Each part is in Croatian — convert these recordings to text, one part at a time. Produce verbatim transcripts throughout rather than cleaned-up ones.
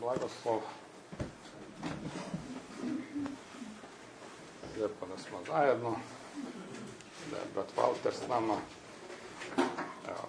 blagoslov. Lijepo da smo zajedno, da je brat Walter s nama. Evo,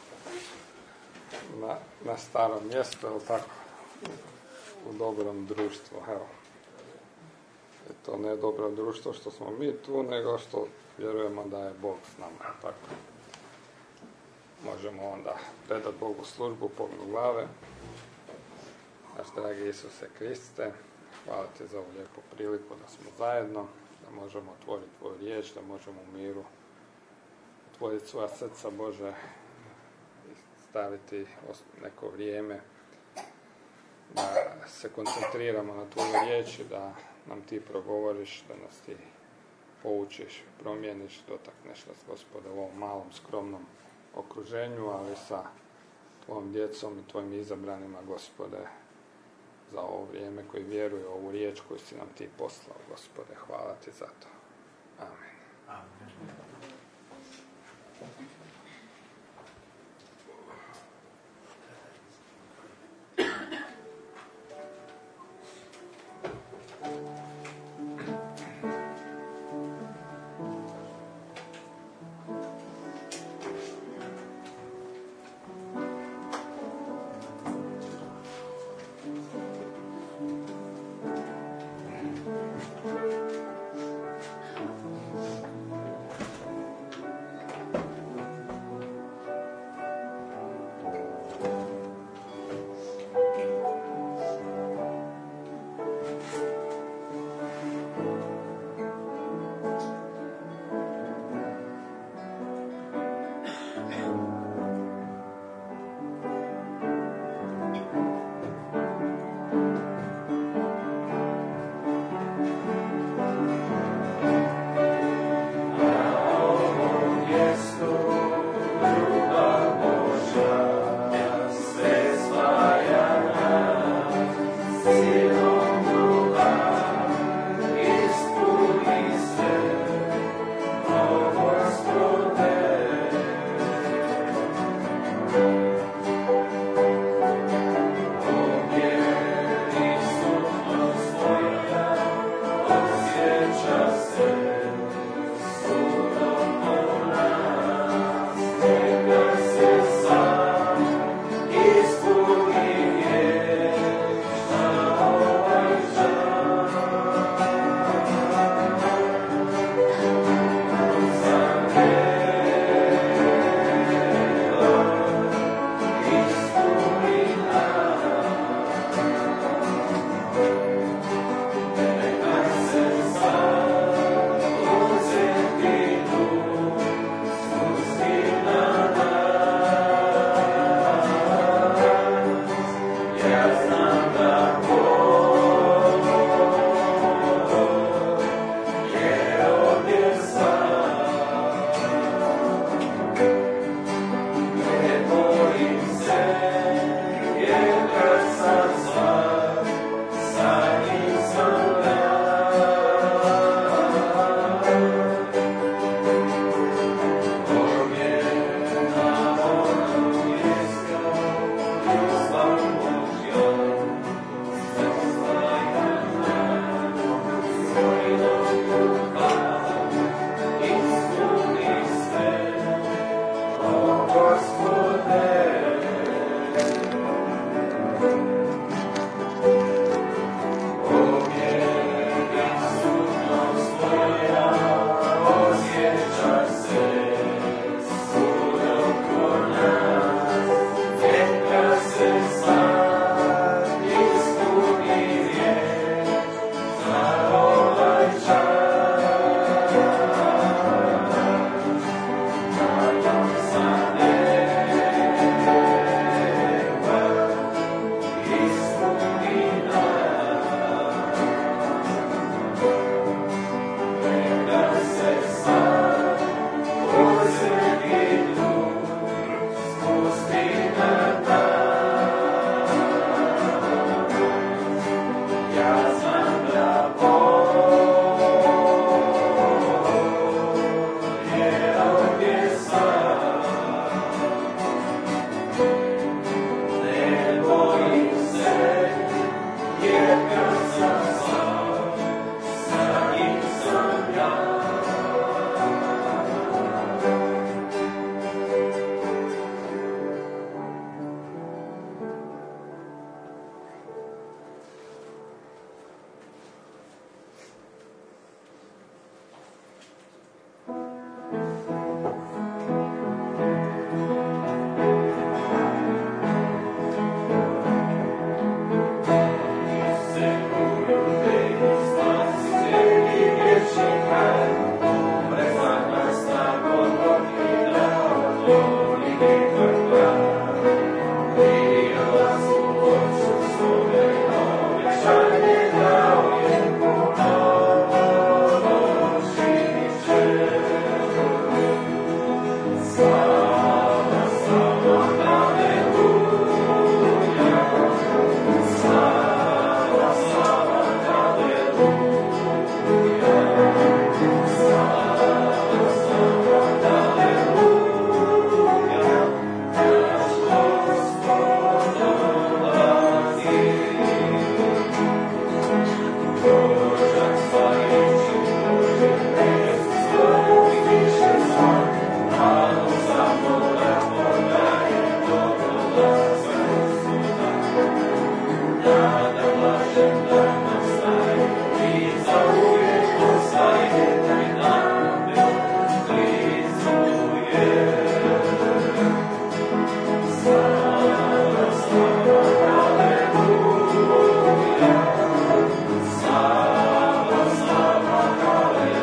na, na starom mjestu, evo tako, u dobrom društvu. Evo. I to ne dobro društvo što smo mi tu, nego što vjerujemo da je Bog s nama. Tako. Možemo onda predati Bogu službu, pognu glave. Naš dragi Isuse Kriste, hvala ti za ovu lijepu priliku da smo zajedno, da možemo otvoriti tvoju riječ, da možemo u miru otvoriti svoja srca, Bože, i staviti neko vrijeme da se koncentriramo na tvoju riječ i da nam ti progovoriš, da nas ti poučiš, promijeniš, dotakneš nas, Gospode, u ovom malom, skromnom okruženju, ali sa tvojom djecom i tvojim izabranima, Gospode, za ovo vrijeme koji vjeruju ovu riječ koju si nam ti poslao, Gospode. Hvala ti za to. Amen. Amen.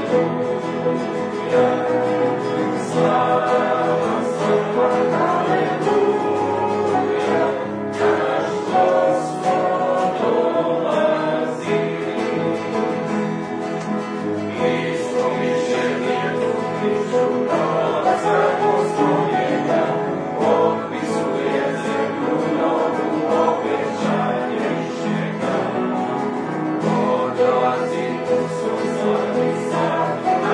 Dolazi tu su zori sad,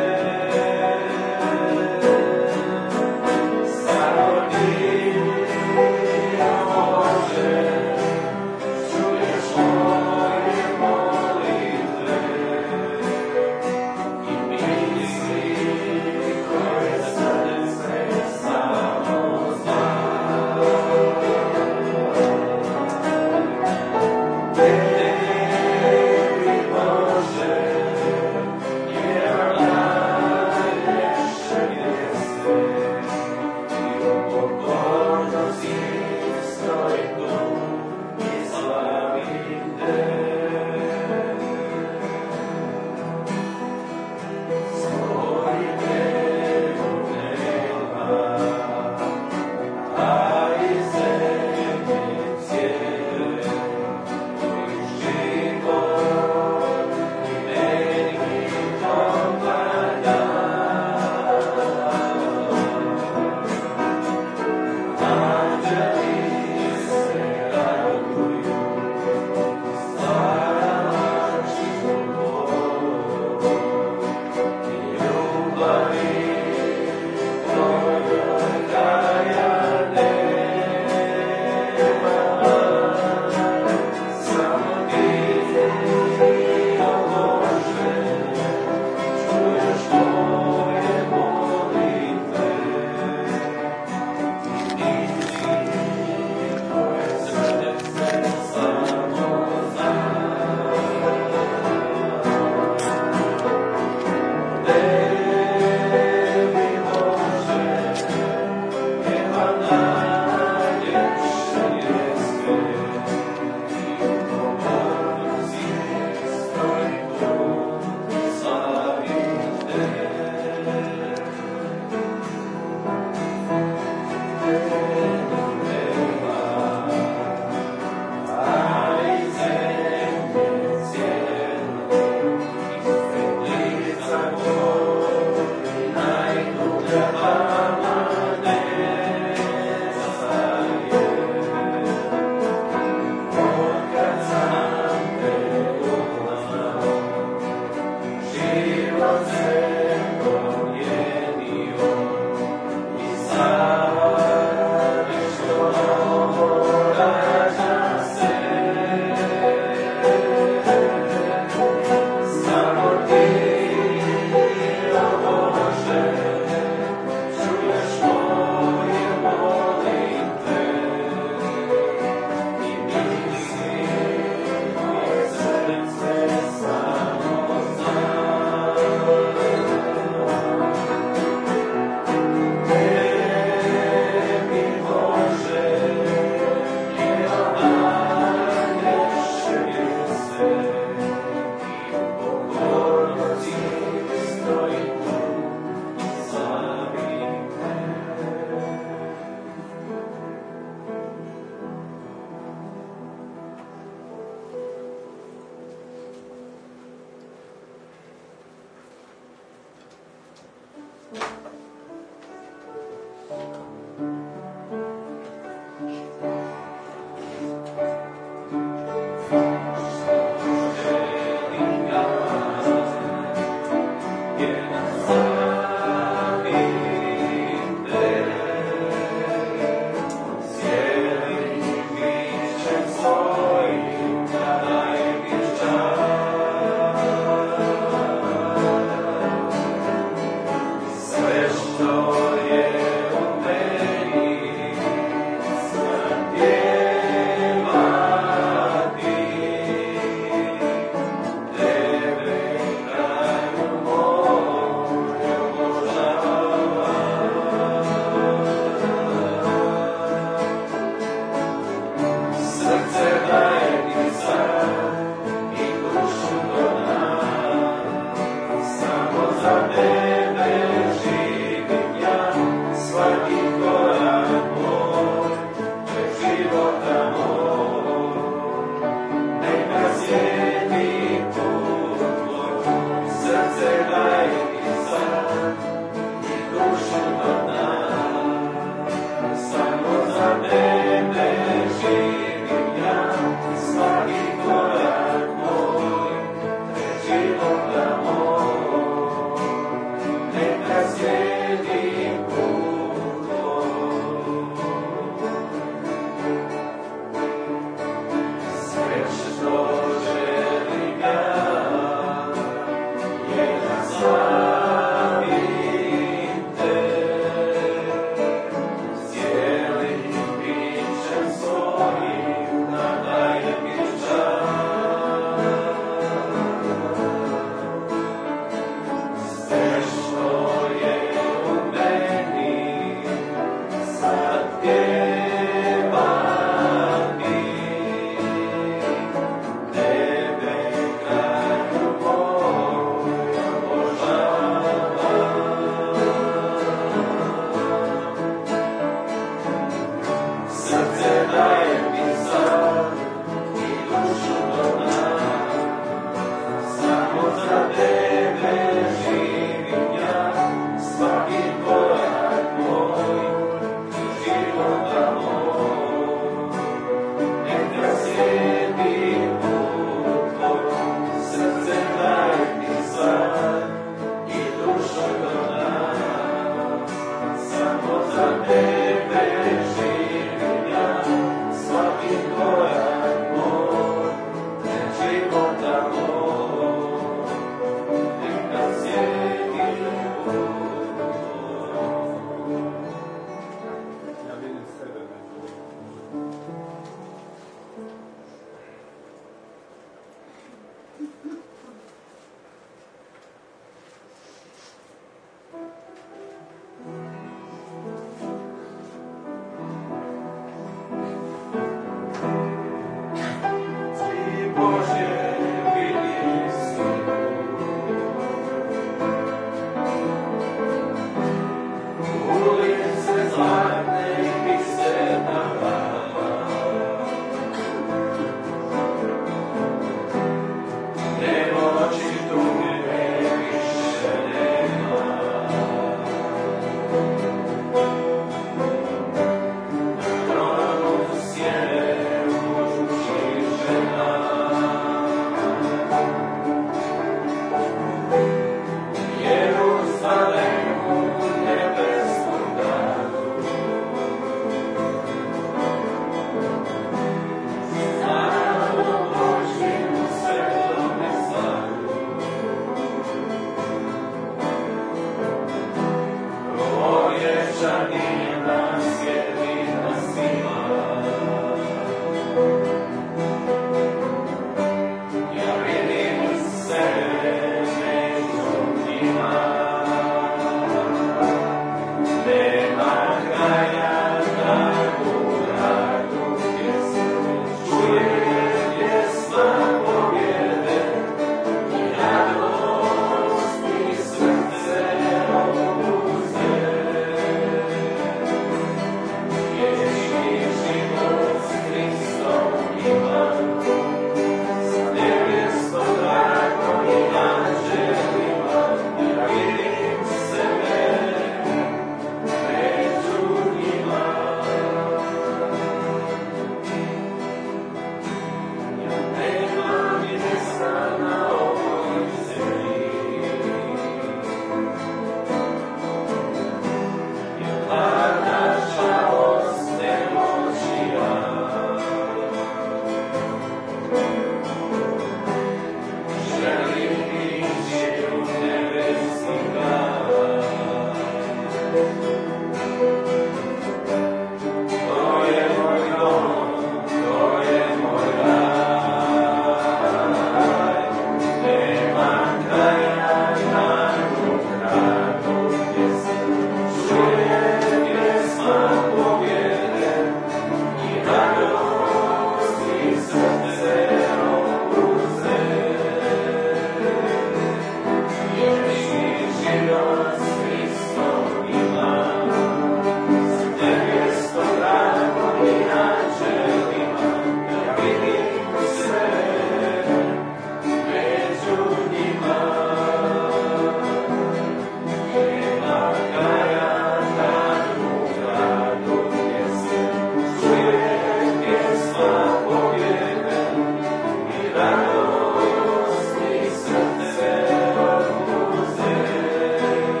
Radost mi srce oduze.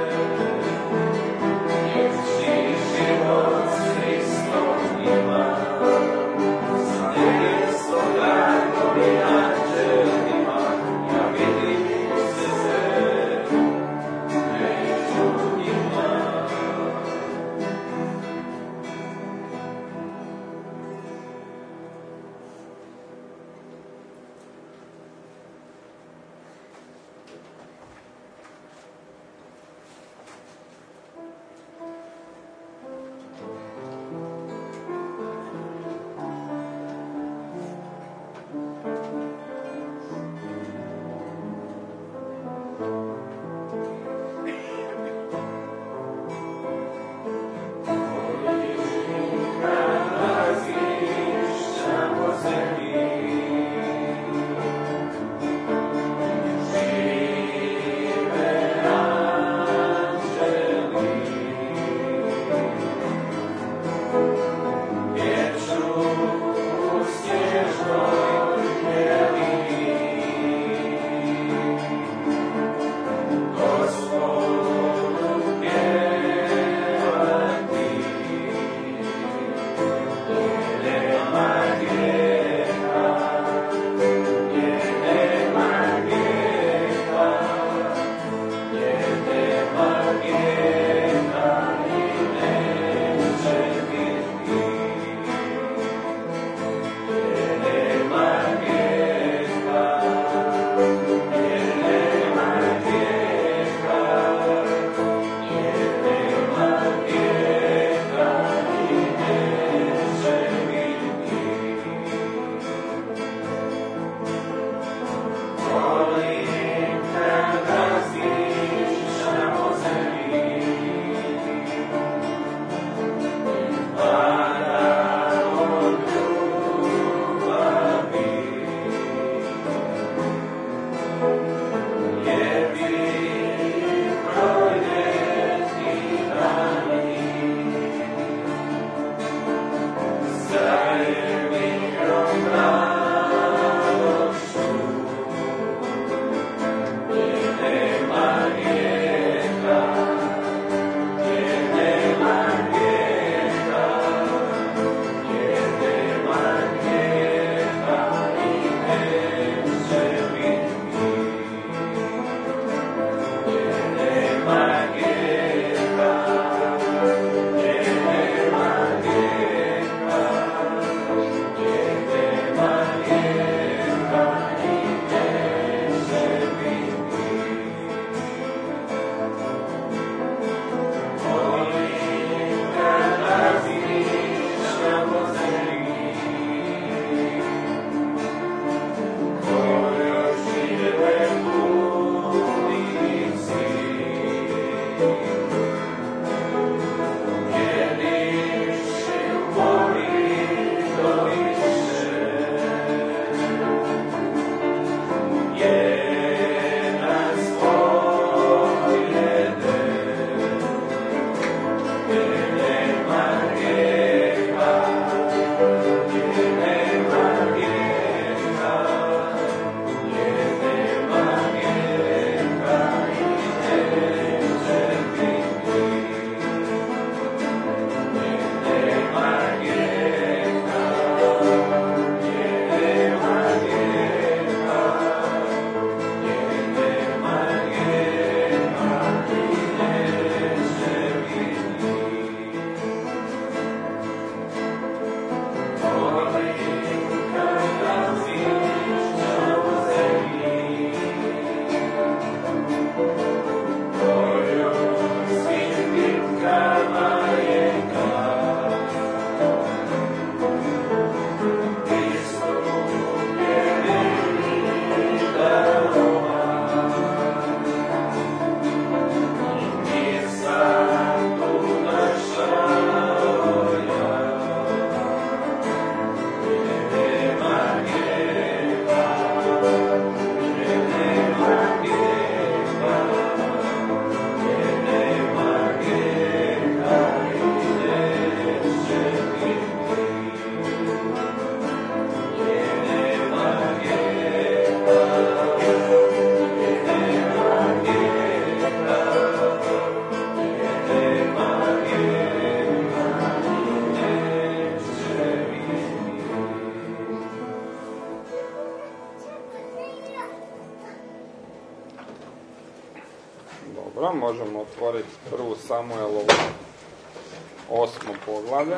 možemo otvoriti prvu Samuelovu osmo poglavlje.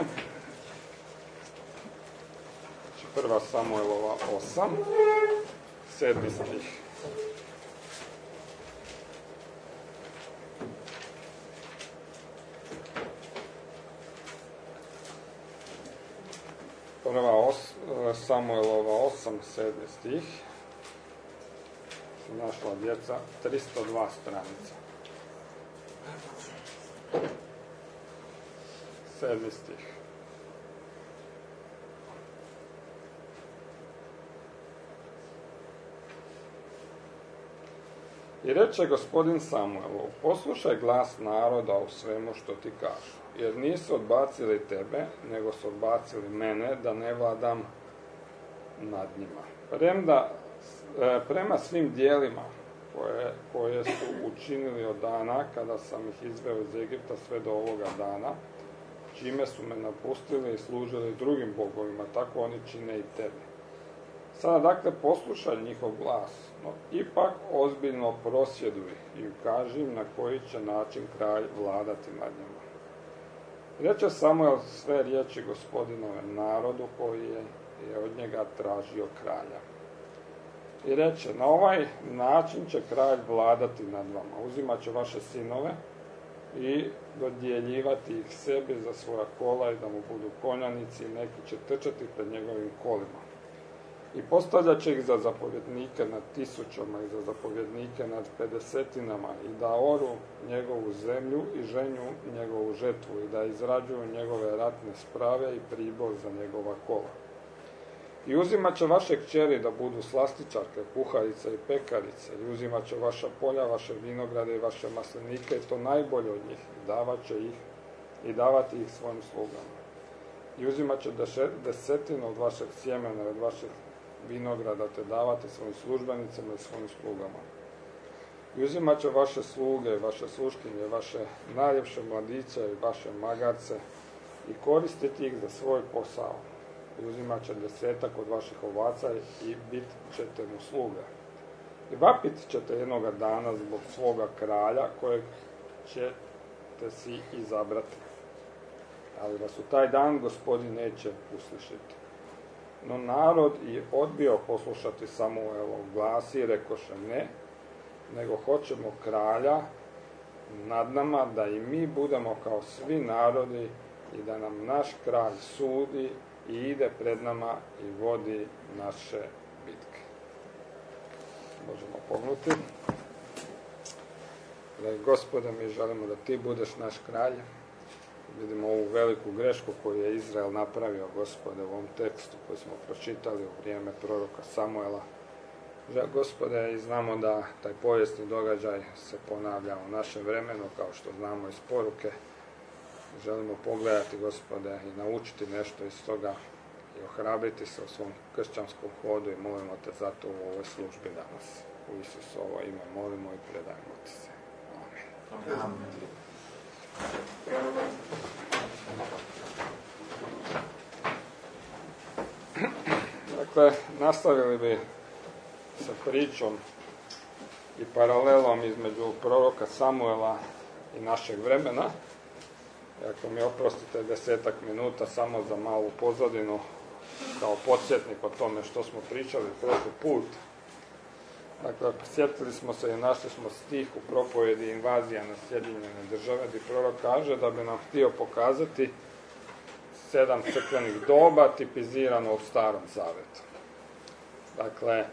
Znači prva Samuelova osam, sedmi stih. Prva os, Samuelova osam, sedmi stih. Našla djeca, tristo dva stranica. Sedmi stih. I reče gospodin Samuelu, poslušaj glas naroda u svemu što ti kažu, jer nisu odbacili tebe, nego su odbacili mene, da ne vladam nad njima. Premda, prema svim dijelima koje, koje su učinili od dana kada sam ih izveo iz Egipta sve do ovoga dana, čime su me napustili i služili drugim bogovima, tako oni čine i tebi. Sada dakle poslušaj njihov glas, no ipak ozbiljno prosvjeduj i ukaži im na koji će način kralj vladati nad njima. Reče Samuel sve riječi gospodinove narodu koji je, je od njega tražio kralja. I reče, na ovaj način će kralj vladati nad vama, uzimat će vaše sinove i dodjeljivati ih sebi za svoja kola i da mu budu konjanici i neki će trčati pred njegovim kolima. I postavljat će ih za zapovjednike nad tisućama i za zapovjednike nad pedesetinama i da oru njegovu zemlju i ženju njegovu žetvu i da izrađuju njegove ratne sprave i pribor za njegova kola. I uzimat će vaše kćeri da budu slastičarke, kuharice i pekarice, i uzimat će vaša polja, vaše vinograde i vaše maslinike, i to najbolje od njih, i davat će ih, i davati ih svojim slugama. I uzimat će desetinu od vašeg sjemena i od vašeg vinograda, te davati svojim službenicama i svojim slugama. I uzimat će vaše sluge, vaše sluškinje, vaše najljepše mladiće i vaše magarce i koristiti ih za svoj posao. I uzimat će desetak od vaših ovaca i bit ćete mu sluge. I vapit ćete jednoga dana zbog svoga kralja kojeg ćete si izabrati. Ali vas u taj dan Gospodin neće uslišiti. No narod je odbio poslušati Samuelov glas i rekoše ne, nego hoćemo kralja nad nama, da i mi budemo kao svi narodi i da nam naš kralj sudi i ide pred nama i vodi naše bitke. Možemo pognuti. Gospode, mi želimo da ti budeš naš kralj. Vidimo ovu veliku grešku koju je Izrael napravio, Gospode, u ovom tekstu koji smo pročitali u vrijeme proroka Samuela. Gospode, i znamo da taj povijesni događaj se ponavlja u našem vremenu, kao što znamo iz poruke. Želimo pogledati, Gospode, i naučiti nešto iz toga i ohrabriti se u svom kršćanskom hodu i molimo te zato u ovoj službi danas. U Isusovo ime molimo i predajemo ti se. Amen. Amen. Dakle, nastavili bi sa pričom i paralelom između proroka Samuela i našeg vremena. Ako mi oprostite desetak minuta samo za malu pozadinu, kao podsjetnik o tome što smo pričali prošli put. Dakle, sjetili smo se i našli smo stih u propovjedi invazija na Sjedinjene Države, gdje prorok kaže da bi nam htio pokazati sedam crkvenih doba tipizirano u Starom Zavetu. Dakle,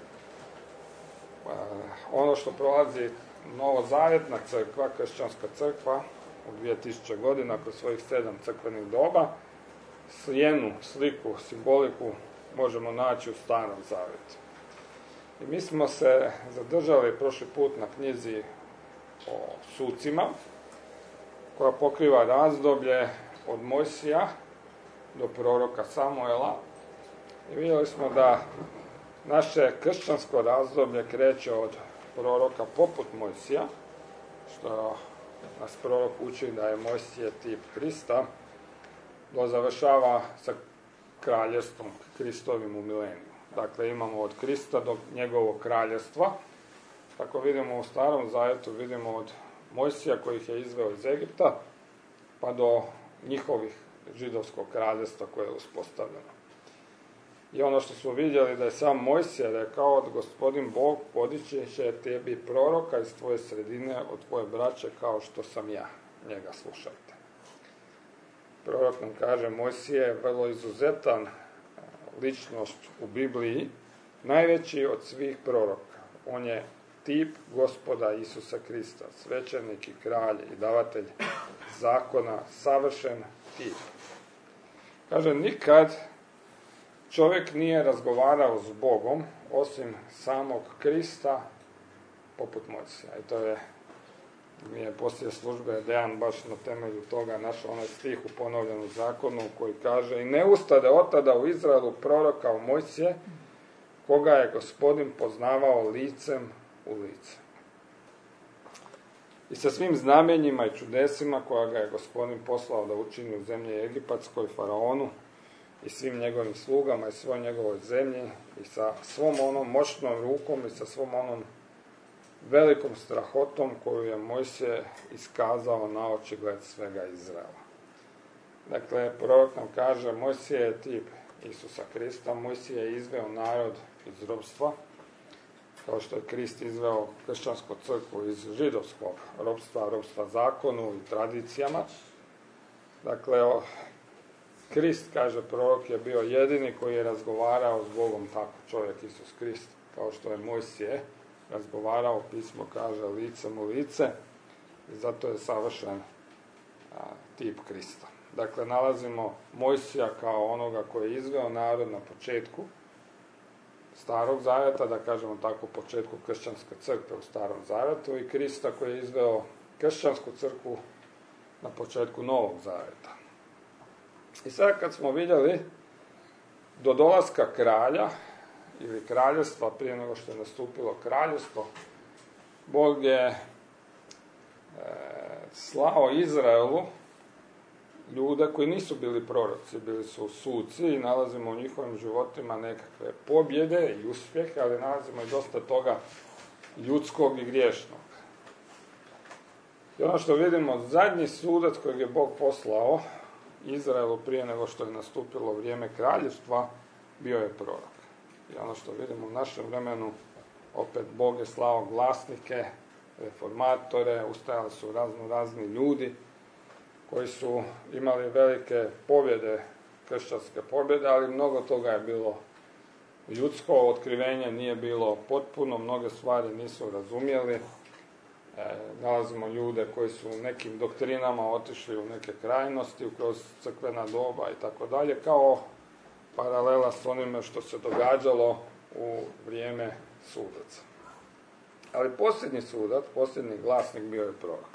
ono što prolazi novozavjetna crkva, kršćanska crkva, u dvije tisuće godina kroz svojih sedam crkvenih doba, sjenu, sliku, simboliku možemo naći u Starom Zavetu. I mi smo se zadržali prošli put na knjizi o sucima, koja pokriva razdoblje od Mojsija do proroka Samuela. I vidjeli smo da naše kršćansko razdoblje kreće od proroka poput Mojsija, što nas prorok uči da je Mojsije tip Krista, do završava sa kraljevstvom Kristovim u mileniju. Dakle, imamo od Krista do njegovog kraljevstva. Tako vidimo u Starom Zavjetu, vidimo od Mojsija koji ih je izveo iz Egipta, pa do njihovih židovskog kraljevstva koje je uspostavljeno. I ono što smo vidjeli da je sam Mojsija rekao, da Gospodin Bog podići će tebi proroka iz tvoje sredine, od tvoje braće, kao što sam ja. Njega slušajte. Prorok nam kaže, Mojsije je vrlo izuzetan ličnost u Bibliji, najveći od svih proroka. On je tip Gospoda Isusa Krista, svećenik i kralj i davatelj zakona, savršen tip. Kaže, nikad čovjek nije razgovarao s Bogom, osim samog Krista, poput Mojsija. I to je, mi je poslije službe Dejan baš na temelju toga našao onaj stih u ponovljenom zakonu koji kaže, i ne ustade od tada u Izraelu proroka u Mojsije, koga je Gospodin poznavao licem u lice. I sa svim znamenjima i čudesima koja ga je Gospodin poslao da učini u zemlji Egipatskoj, faraonu i svim njegovim slugama i svoj njegovoj zemlji i sa svom onom moćnom rukom i sa svom onom velikom strahotom koju je Mojsije iskazao na očigled svega Izraela. Dakle, prorok nam kaže, Mojsije je tip Isusa Krista, Mojsije je izveo narod iz ropstva, kao što je Krist izveo kršćansku crkvu iz židovskog ropstva, ropstva zakonu i tradicijama. Dakle, o, Krist, kaže prorok, je bio jedini koji je razgovarao s Bogom tako, čovjek Isus Krist, kao što je Mojsije razgovarao, pismo kaže, licem u lice, i zato je savršen a, tip Krista. Dakle, nalazimo Mojsija kao onoga koji je izveo narod na početku Starog zavjeta, da kažemo tako, početku kršćanske crkve u Starom zavjetu, i Krista koji je izveo kršćansku crkvu na početku Novog zavjeta. I sad kad smo vidjeli do dolaska kralja ili kraljevstva, prije nego što je nastupilo kraljevstvo, Bog je e, slao Izraelu ljude koji nisu bili proroci, bili su suci i nalazimo u njihovim životima nekakve pobjede i uspjehe, ali nalazimo i dosta toga ljudskog i griješnog. I ono što vidimo, zadnji sudac kojeg je Bog poslao Izraelu prije nego što je nastupilo vrijeme kraljevstva, bio je prorok. I ono što vidimo u našem vremenu, opet Bog je slao glasnike, reformatore, ustajali su razno razni ljudi koji su imali velike pobjede, kršćanske pobjede, ali mnogo toga je bilo ljudsko, otkrivenje nije bilo potpuno, mnoge stvari nisu razumjeli. E, nalazimo ljude koji su u nekim doktrinama otišli u neke krajnosti, kroz crkvena doba i tako dalje, kao paralela s onime što se događalo u vrijeme sudaca. Ali posljednji sudac, posljednji glasnik bio je prorok.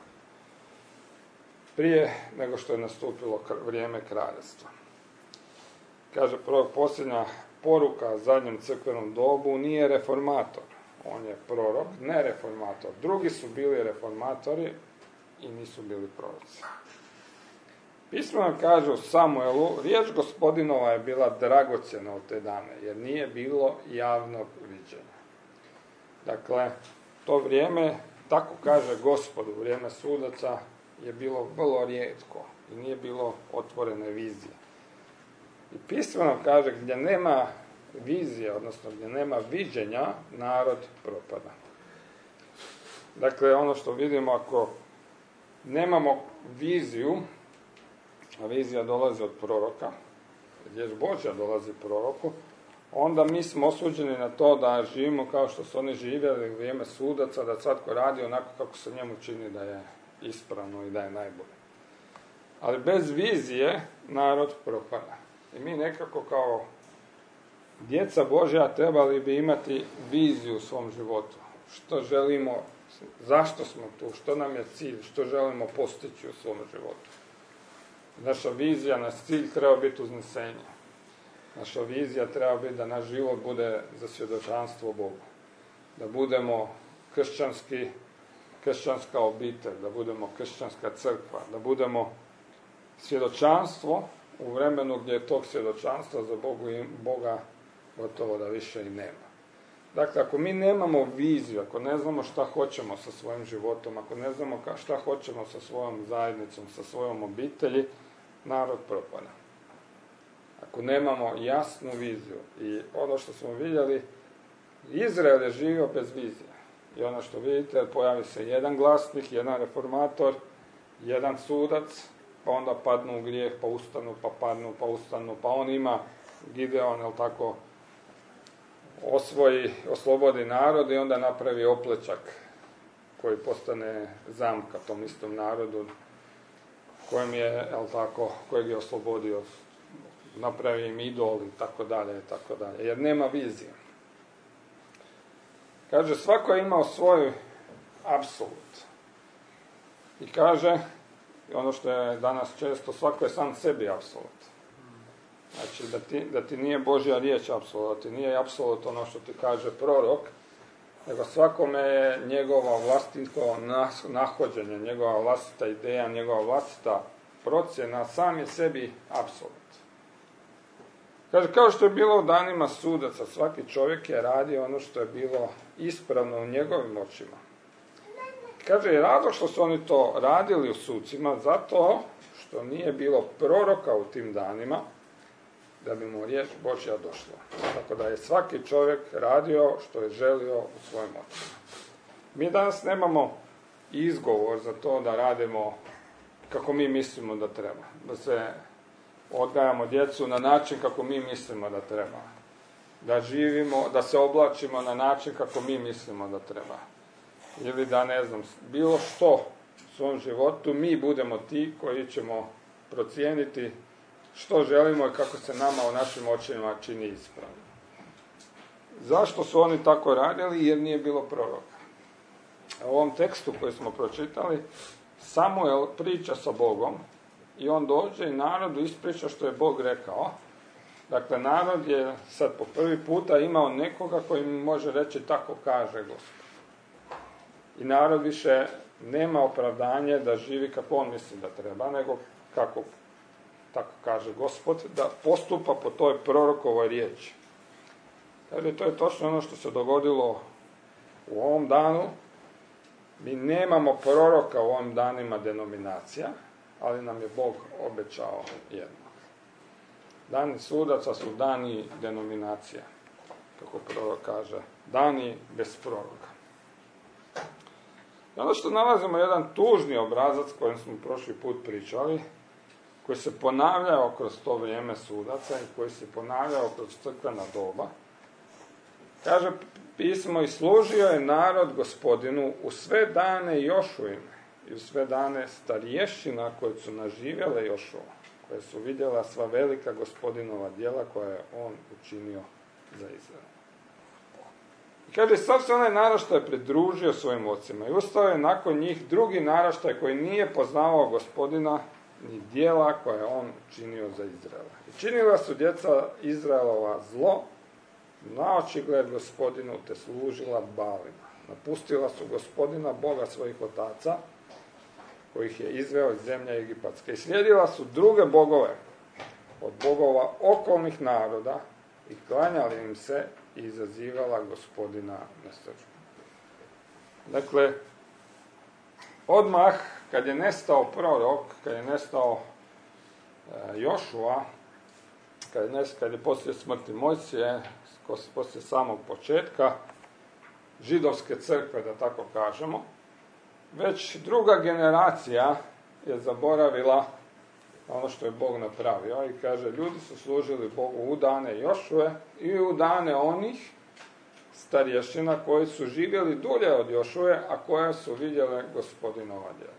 Prije nego što je nastupilo vrijeme kraljevstva. Kaže prorok, posljednja poruka zadnjem crkvenom dobu nije reformator. On je prorok, ne reformator. Drugi su bili reformatori i nisu bili proroci. Pismo nam kaže u Samuelu, riječ Gospodinova je bila dragocjena u te dane, jer nije bilo javnog viđenja. Dakle, to vrijeme, tako kaže Gospod, u vrijeme sudaca, je bilo vrlo rijetko i nije bilo otvorene vizije. I pismo nam kaže, gdje nema vizije, odnosno gdje nema viđenja, narod propada. Dakle, ono što vidimo, ako nemamo viziju, a vizija dolazi od proroka, riječ Božja dolazi proroku, onda mi smo osuđeni na to da živimo kao što su oni živjeli u vrijeme sudaca, da svatko radi onako kako se njemu čini da je ispravno i da je najbolje. Ali bez vizije narod propada. I mi nekako kao djeca Božja trebali bi imati viziju u svom životu. Što želimo, zašto smo tu, što nam je cilj, što želimo postići u svom životu. Naša vizija, naš cilj treba biti uznesenje. Naša vizija treba biti da naš život bude za svjedočanstvo Bogu. Da budemo kršćanski, kršćanska obitelj, da budemo kršćanska crkva, da budemo svjedočanstvo u vremenu gdje je tog svjedočanstva za Bogu i Boga gotovo da više i nema. Dakle, ako mi nemamo viziju, ako ne znamo šta hoćemo sa svojim životom, ako ne znamo šta hoćemo sa svojom zajednicom, sa svojom obitelji, narod propada. Ako nemamo jasnu viziju. I ono što smo vidjeli, Izrael je živio bez vizije. I ono što vidite, pojavi se jedan glasnik, jedan reformator, jedan sudac, pa onda padnu u grijeh, pa ustanu, pa padnu, pa ustanu, pa on ima Gideon, jel tako, osvoji, oslobodi narod i onda napravi oplečak koji postane zamka tom istom narodu kojem je, jel tako, kojeg je oslobodio, napravi im idol i tako dalje, i tako dalje, jer nema vizije. Kaže, svako je imao svoj apsolut. I kaže, ono što je danas često, svako je sam sebi apsolut. Znači, da ti, da ti nije Božja riječ apsolut, da ti nije apsolut ono što ti kaže prorok, nego svakome je njegova vlastito nahođenje, njegova vlastita ideja, njegova vlastita procjena, sam je sebi apsolut. Kaže, kao što je bilo u danima sudaca, svaki čovjek je radio ono što je bilo ispravno u njegovim očima. Kaže, i razlog što su oni to radili u sucima, zato što nije bilo proroka u tim danima, da bi mu riječ Božja došla. Tako da je svaki čovjek radio što je želio u svojim očima. Mi danas nemamo izgovor za to da radimo kako mi mislimo da treba. Da se odgajamo djecu na način kako mi mislimo da treba. Da živimo, da se oblačimo na način kako mi mislimo da treba. Ili da, ne znam, bilo što u svom životu mi budemo ti koji ćemo procijeniti što želimo i kako se nama u našim očima čini ispravno. Zašto su oni tako radili? Jer nije bilo proroka. U ovom tekstu koji smo pročitali, Samuel priča sa Bogom i on dođe i narodu ispriča što je Bog rekao. Dakle, narod je sad po prvi puta imao nekoga koji mi može reći tako kaže Gospod. I narod više nema opravdanje da živi kako on misli da treba, nego kako tako kaže Gospod, da postupa po toj prorokovoj riječi. Kaže, to je točno ono što se dogodilo u ovom danu. Mi nemamo proroka u ovim danima denominacija, ali nam je Bog obećao jedno. Dani sudaca su dani denominacija, kako prorok kaže, dani bez proroka. I ono što nalazimo jedan tužni obrazac kojem smo prošli put pričali, koji se ponavljao kroz to vrijeme sudaca i koji se ponavljao kroz crkvena doba. Kaže pismo, i služio je narod Gospodinu u sve dane Jošuine i u sve dane starješina koje su naživjele Jošua, koje su vidjela sva velika Gospodinova djela koja je on učinio za Izrael. I kaže, sav se onaj naraštaj pridružio svojim ocima i ustao je nakon njih drugi naraštaj koji nije poznavao Gospodina ni djela koje je on činio za Izraela. I činila su djeca Izraelova zlo na očigled Gospodinu, te služila Balima. Napustila su Gospodina, Boga svojih otaca, kojih je izveo iz zemlje Egipatske. I slijedila su druge bogove od bogova okolnih naroda i klanjali im se i izazivala Gospodina na srđbu. Dakle, odmah kad je nestao prorok, kad je nestao e, Jošua, kad je, nes, kad je poslije smrti Mojsije, poslije samog početka židovske crkve, da tako kažemo, već druga generacija je zaboravila ono što je Bog napravio i kaže, ljudi su služili Bogu u dane Jošue i u dane onih starješina koji su živjeli dulje od Jošue, a koje su vidjele Gospodinova djela.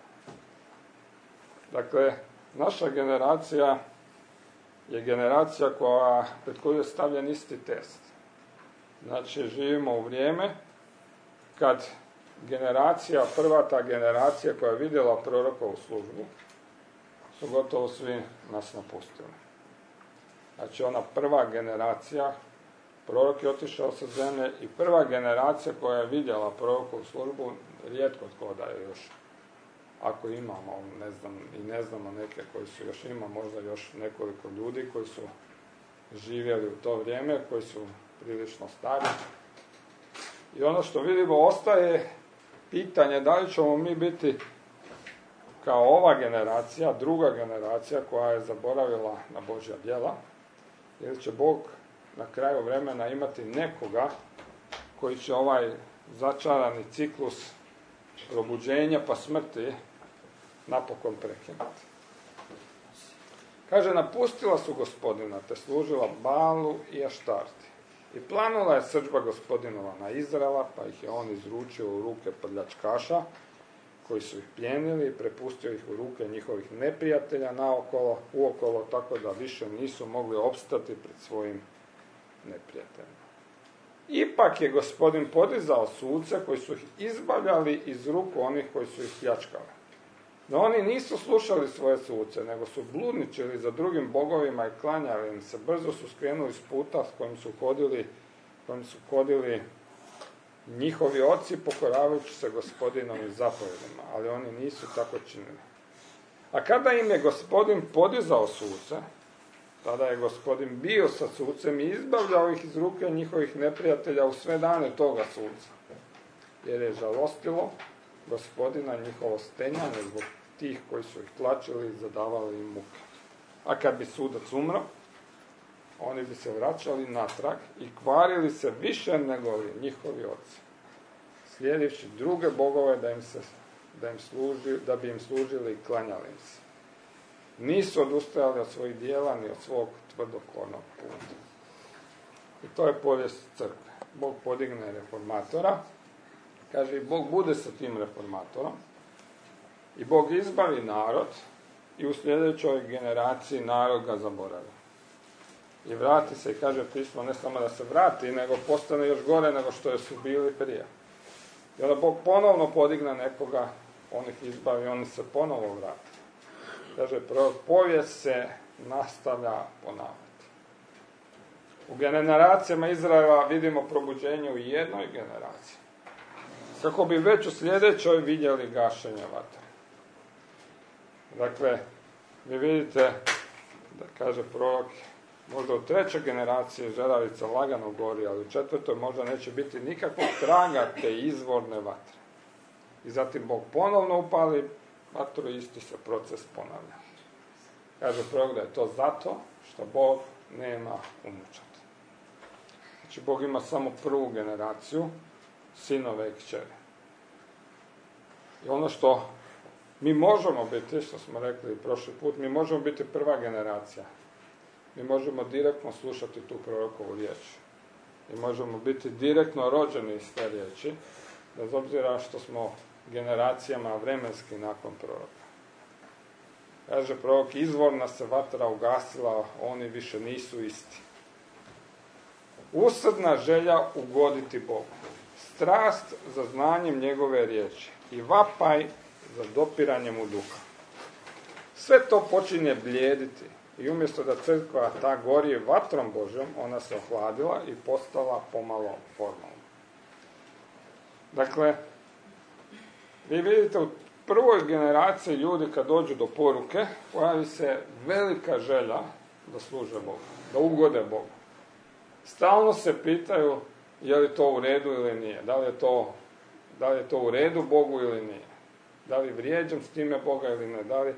Dakle, naša generacija je generacija koja, pred koju je stavljen isti test. Znači, živimo u vrijeme kad generacija, prva ta generacija koja je vidjela prorokovu službu, su gotovo svi nas napustili. Znači, ona prva generacija, prorok je otišao sa zemlje i prva generacija koja je vidjela prorokovu službu, rijetko tko da je još, ako imamo, ne znam, i ne znamo neke koji su još, ima možda još nekoliko ljudi koji su živjeli u to vrijeme, koji su prilično stari. I ono što vidimo, ostaje pitanje da li ćemo mi biti kao ova generacija, druga generacija koja je zaboravila na Božja djela, ili će Bog na kraju vremena imati nekoga koji će ovaj začarani ciklus probuđenja pa smrti napokon prekinuti. Kaže, napustila su Gospodina, te služila Balu i Aštarti. I planula je srdžba Gospodinova na Izraela, pa ih je on izručio u ruke pljačkaša, koji su ih plijenili i prepustio ih u ruke njihovih neprijatelja naokolo, uokolo, tako da više nisu mogli opstati pred svojim neprijateljima. Ipak je Gospodin podizao suce koji su ih izbavljali iz ruku onih koji su ih pljačkali. No oni nisu slušali svoje suce, nego su bludničili za drugim bogovima i klanjali im se. Brzo su skrenuli s puta s kojim su hodili, kojim su hodili njihovi oci, pokoravajući se Gospodinovim zapovjedima, ali oni nisu tako činili. A kada im je Gospodin podizao suce, tada je Gospodin bio sa sucem i izbavljao ih iz ruke njihovih neprijatelja u sve dane toga suca, jer je žalostilo Gospodina njihovo stenjanje zbog tih koji su ih tlačili i zadavali im muke. A kad bi sudac umro, oni bi se vraćali natrag i kvarili se više nego li njihovi oci, slijedivši druge bogove da im se, da im služi, da bi im služili i klanjali im se. Nisu odustajali od svojih dijela ni od svog tvrdokornog puta. I to je povijest crkve. Bog podigne reformatora, kaže, i Bog bude sa tim reformatorom, i Bog izbavi narod, i u sljedećoj generaciji narod ga zaboravi. I vrati se, i kaže pismo, ne samo da se vrati, nego postane još gore nego što su bili prije. I onda Bog ponovno podigne nekoga, on ih izbavi, oni se ponovo vrati. Kaže, povijest se nastavlja ponavljati. U generacijama Izraela vidimo probuđenje u jednoj generaciji, kako bi već u sljedećoj vidjeli gašenje vatre. Dakle, vi vidite, da kaže prorok, možda u trećoj generaciji žeravica lagano gori, ali u četvrtoj možda neće biti nikakvog traga te izvorne vatre. I zatim Bog ponovno upali vatru i isti se proces ponavlja. Kaže prorok da je to zato što Bog nema unučad. Znači, Bog ima samo prvu generaciju, sinove i kćeri. I ono što mi možemo biti, što smo rekli prošli put, mi možemo biti prva generacija. Mi možemo direktno slušati tu prorokovu riječ. Mi možemo biti direktno rođeni iz te riječi, bez obzira što smo generacijama vremenski nakon proroka. Kaže prorok, izvorna se vatra ugasila, oni više nisu isti. Usrdna želja ugoditi Bogu, strast za znanjem njegove riječi i vapaj za dopiranjem u duha. Sve to počinje bljediti i umjesto da crkva ta gori vatrom Božjom, ona se ohladila i postala pomalo formalna. Dakle, vi vidite u prvoj generaciji ljudi kad dođu do poruke, pojavi se velika želja da služe Bogu, da ugode Bogu. Stalno se pitaju je li to u redu ili nije, da li je to, da li je to u redu Bogu ili nije, da li vrijeđam s time Boga ili ne, da li...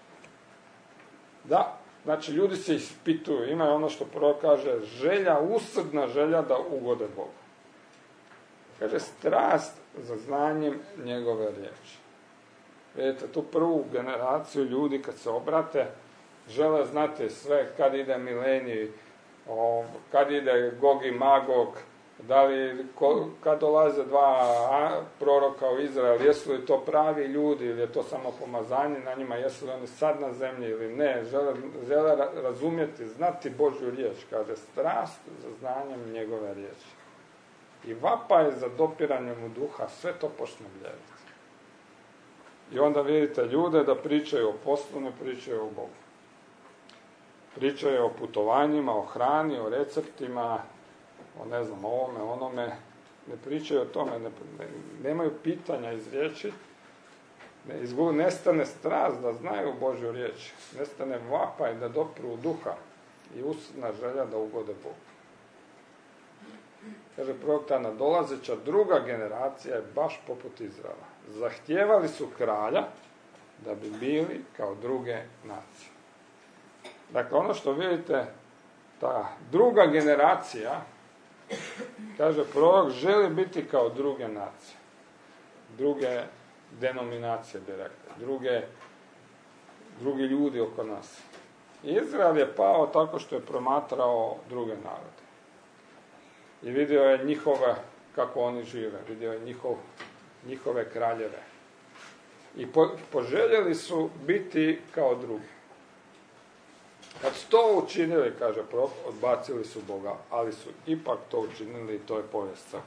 Da, znači ljudi se ispituju, ima ono što prorok kaže, želja, usrdna želja da ugode Bogu. Kaže, strast za znanjem njegove riječi. Vidite, tu prvu generaciju ljudi kad se obrate, žele znati sve, kad ide milenij, kad ide Gog i Magog, da li, kad dolaze dva proroka u Izrael, jesu li to pravi ljudi ili je to samo pomazanje na njima, jesu li oni sad na zemlji ili ne, žele, žele razumjeti, znati Božju riječ, kaže, strast za znanjem njegove riječi. I vapaj za dopiranjem u duha, sve to počne bljediti. I onda vidite ljude da pričaju o poslu, ne pričaju o Bogu. Pričaju o putovanjima, o hrani, o receptima, o ne znam, ovome, onome. Ne pričaju o tome, ne, ne, nemaju pitanja iz riječi. Ne, izgubi, nestane strast da znaju Božju riječ. Nestane vapaj da dopru u duha i usrdna želja da ugode Bogu. Kaže prorok, ta nadolazeća druga generacija je baš poput Izraela. Zahtijevali su kralja da bi bili kao druge nacije. Dakle, ono što vidite, ta druga generacija, kaže prorok, želi biti kao druge nacije. Druge denominacije, bi rekli. Druge, drugi ljudi oko nas. Izrael je pao tako što je promatrao druge narode. I vidio je njihove, kako oni žive. Vidio je njihov, njihove kraljeve. I po, poželjeli su biti kao drugi. Kad su to učinili, kaže prorok, odbacili su Boga, ali su ipak to učinili i to je povijest crkve.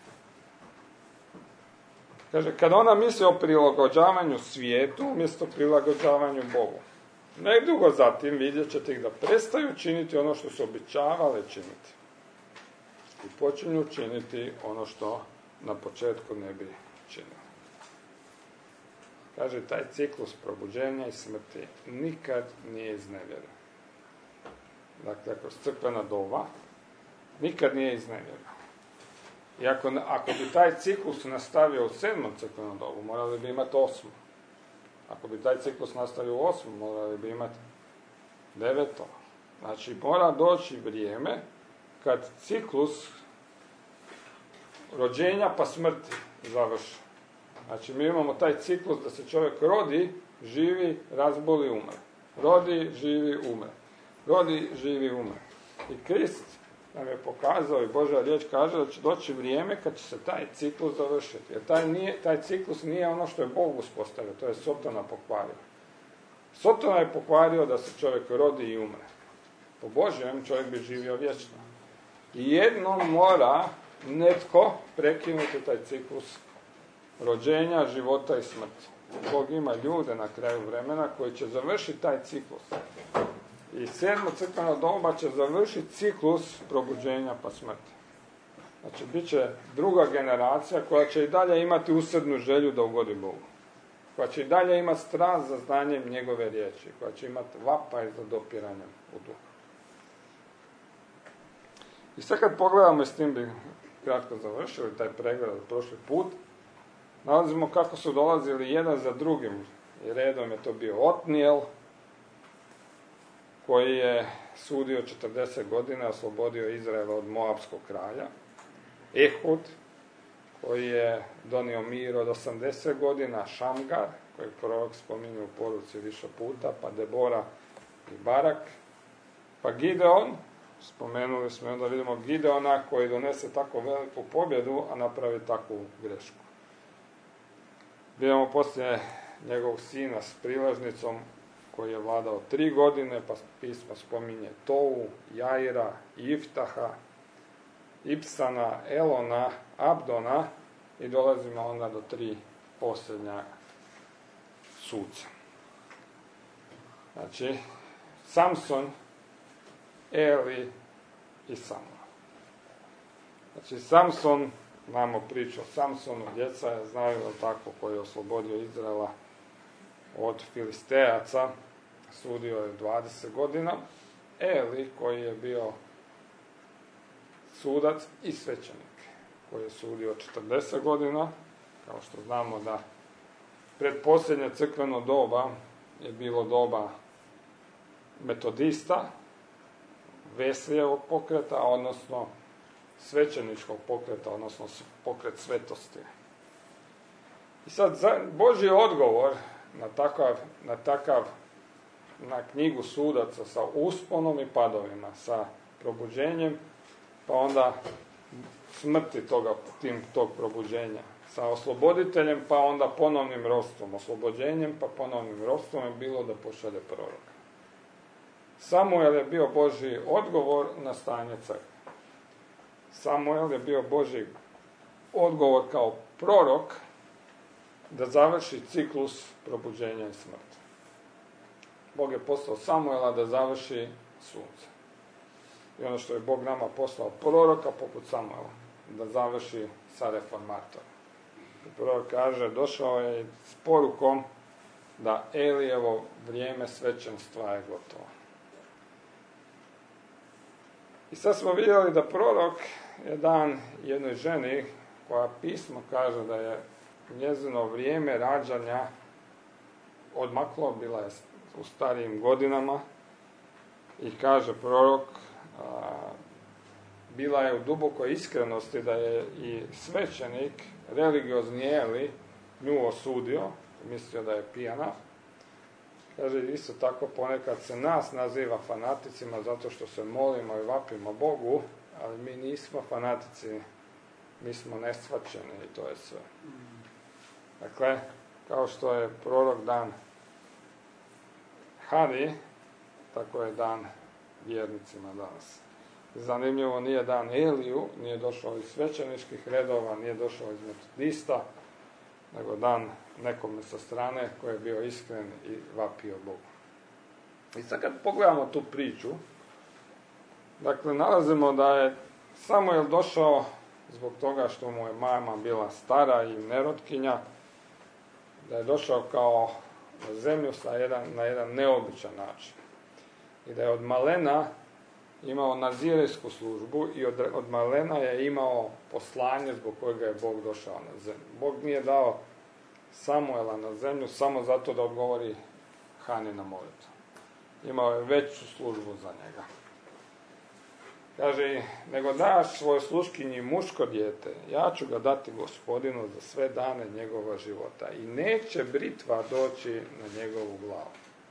Kaže, kad ona misli o prilagođavanju svijetu, umjesto prilagođavanju Bogu. Nedugo zatim vidjet ćete ih da prestaju činiti ono što su običavale činiti. I počinju činiti ono što na početku ne bi činili. Kaže, taj ciklus probuđenja i smrti nikad nije iznevjeren. Dakle, kroz crkvena doba nikad nije iznevjeren. I ako, ako bi taj ciklus nastavio u sedmom crkvenom dobu, morali bi imati osmu. Ako bi taj ciklus nastavio u osmom, morali bi imati deveto. Znači, mora doći vrijeme kad ciklus rođenja pa smrti završi. Znači, mi imamo taj ciklus da se čovjek rodi, živi, razboli, umre. Rodi, živi, umre. Rodi, živi, umre. I Krist nam je pokazao i Božja riječ kaže da će doći vrijeme kad će se taj ciklus završiti. Jer taj, nije, taj ciklus nije ono što je Bog uspostavio, to je Sotona pokvario. Sotona je pokvario da se čovjek rodi i umre. Po Božjem čovjek bi živio vječno. I jednom mora netko prekinuti taj ciklus rođenja, života i smrti. Bog ima ljude na kraju vremena koji će završiti taj ciklus. I sedmo crkveno doba će završiti ciklus probuđenja pa smrti. Znači, bit će druga generacija koja će i dalje imati usrdnu želju da ugodi Bogu. Koja će i dalje imati strast za znanjem njegove riječi. Koja će imati vapaj za dopiranjem u duhu. I sad kad pogledamo, i s tim bi kratko završili taj pregled od prošli put, nalazimo kako su dolazili jedan za drugim. I redom je to bio Otnijel, koji je sudio četrdeset godina, oslobodio Izraela od Moabskog kralja. Ehud, koji je donio mir od osamdeset godina. Šamgar, koji prorok spominje u poruci više puta, pa Debora i Barak. Pa Gideon, spomenuli smo, onda vidimo Gideona koji donese tako veliku pobjedu, a napravi takvu grešku. Vidimo poslije njegovog sina s priležnicom, koji je vladao tri godine, pa pismo spominje Tovu, Jaira, Iftaha, Ipsana, Elona, Abdona i dolazimo onda do tri posljednja suca. Znači, Samson, Eli i Samuel. Znači, Samson, znamo priču o Samsonu, djeca je znaju da tako, koji je oslobodio Izraela od Filistejaca, sudio je dvadeset godina. Eli, koji je bio sudac i svećenik, koji je sudio četrdeset godina, kao što znamo da predposljednje crkveno doba je bilo doba metodista, Veslijevog pokreta, odnosno svećeničkog pokreta, odnosno pokret svetosti. I sad Božji odgovor na takav, na takav, na knjigu sudaca sa usponom i padovima, sa probuđenjem, pa onda smrti toga, tim, tog probuđenja, sa osloboditeljem, pa onda ponovnim rostvom, oslobođenjem, pa ponovnim rostvom je bilo da pošalje proroka. Samuel je bio Božji odgovor na stanje crkve. Samuel je bio Božji odgovor kao prorok da završi ciklus probuđenja i smrti. Bog je poslao Samuela da završi sunce. I ono što je Bog nama poslao proroka poput Samuela, da završi sa reformatorom. I prorok kaže, došao je s porukom da Elijevo vrijeme svećenstva je gotovo. I sad smo vidjeli da prorok je dan jednoj ženi koja pismo kaže da je njezino vrijeme rađanja odmaklo, bila je u starijim godinama i kaže prorok, a, bila je u dubokoj iskrenosti da je i svećenik religiozni Eli nju osudio, mislio da je pijana. Kaže, isto tako ponekad se nas naziva fanaticima zato što se molimo i vapimo Bogu, ali mi nismo fanatici, mi smo neshvaćeni i to je sve. Dakle, kao što je prorok dan Hari, tako je dan vjernicima danas. Zanimljivo, nije dan Eliju, nije došao iz svećeničkih redova, nije došao iz metodista, nego dan nekome sa strane koji je bio iskren i vapio Bogu. I sad kad pogledamo tu priču, dakle, nalazimo da je Samuel došao zbog toga što mu je mama bila stara i nerotkinja, da je došao kao na zemlju sa jedan, na jedan neobičan način. I da je od malena imao nazirejsku službu i od, od malena je imao poslanje zbog kojega je Bog došao na zemlju. Bog nije dao Samuela na zemlju samo zato da odgovori Hani na molitvu. Imao je veću službu za njega. Kaže, nego daš svojoj sluškinji muško dijete, ja ću ga dati Gospodinu za sve dane njegova života i neće britva doći na njegovu glavu.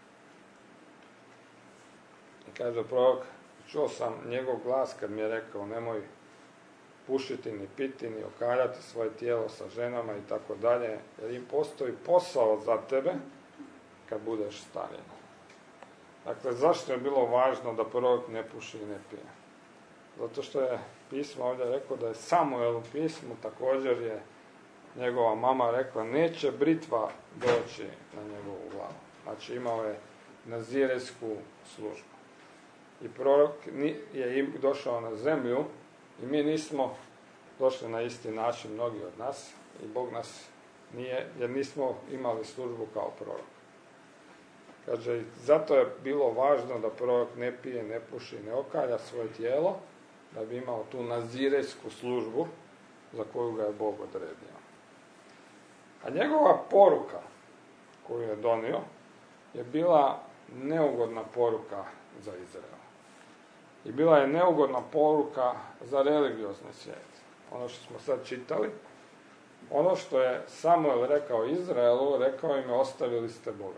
I kaže prorok, čuo sam njegov glas kad mi je rekao nemoj pušiti, ni piti, ni okaljati svoje tijelo sa ženama i tako dalje, jer im postoji posao za tebe kad budeš stariji. Dakle, zašto je bilo važno da prorok ne puši i ne pije? Zato što je pismo ovdje rekao da je Samuel u pismu, također je njegova mama rekla, neće britva doći na njegovu glavu. Znači imao je nazirejsku službu. I prorok je došao na zemlju i mi nismo došli na isti način, mnogi od nas, i Bog nas nije, jer nismo imali službu kao prorok. Kaže, zato je bilo važno da prorok ne pije, ne puši, ne okalja svoje tijelo, da bi imao tu nazirejsku službu za koju ga je Bog odredio. A njegova poruka koju je donio je bila neugodna poruka za Izrael. I bila je neugodna poruka za religiozni svijet. Ono što smo sad čitali, ono što je Samuel rekao Izraelu, rekao im je ostavili ste Boga.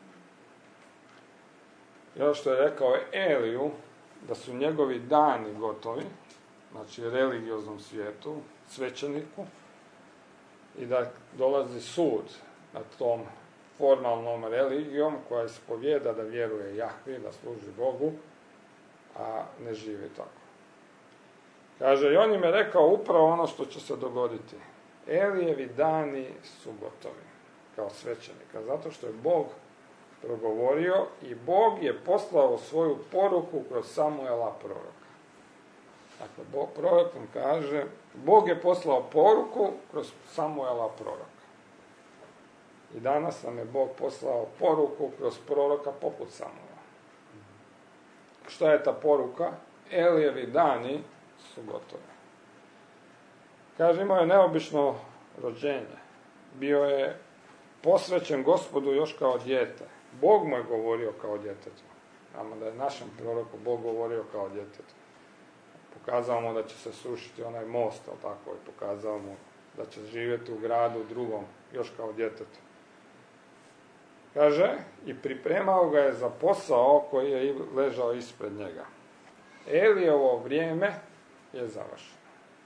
I ono što je rekao Eliju, da su njegovi dani gotovi, znači religioznom svijetu, svećeniku, i da dolazi sud nad tom formalnom religijom koja ispovijeda da vjeruje Jahvi, da služi Bogu, a ne živi tako. Kaže, i on im je rekao upravo ono što će se dogoditi. Elijevi dani su gotovi kao svećenika, zato što je Bog progovorio i Bog je poslao svoju poruku kroz Samuela proroka. Dakle, Bog, prorok nam kaže, Bog je poslao poruku kroz Samuela proroka. I danas nam je Bog poslao poruku kroz proroka poput Samuela. Šta je ta poruka? Elijevi dani su gotovi. Kaže, imao je neobično rođenje. Bio je posvećen Gospodu još kao dijete. Bog mu je govorio kao djetetu. Znamo da je našem proroku Bog govorio kao djetetu. Pokazao mu da će se srušiti onaj most, ali tako, i pokazao mu da će živjeti u gradu drugom, još kao djetetu. Kaže, i pripremao ga je za posao koji je ležao ispred njega. Elijevo vrijeme je završeno.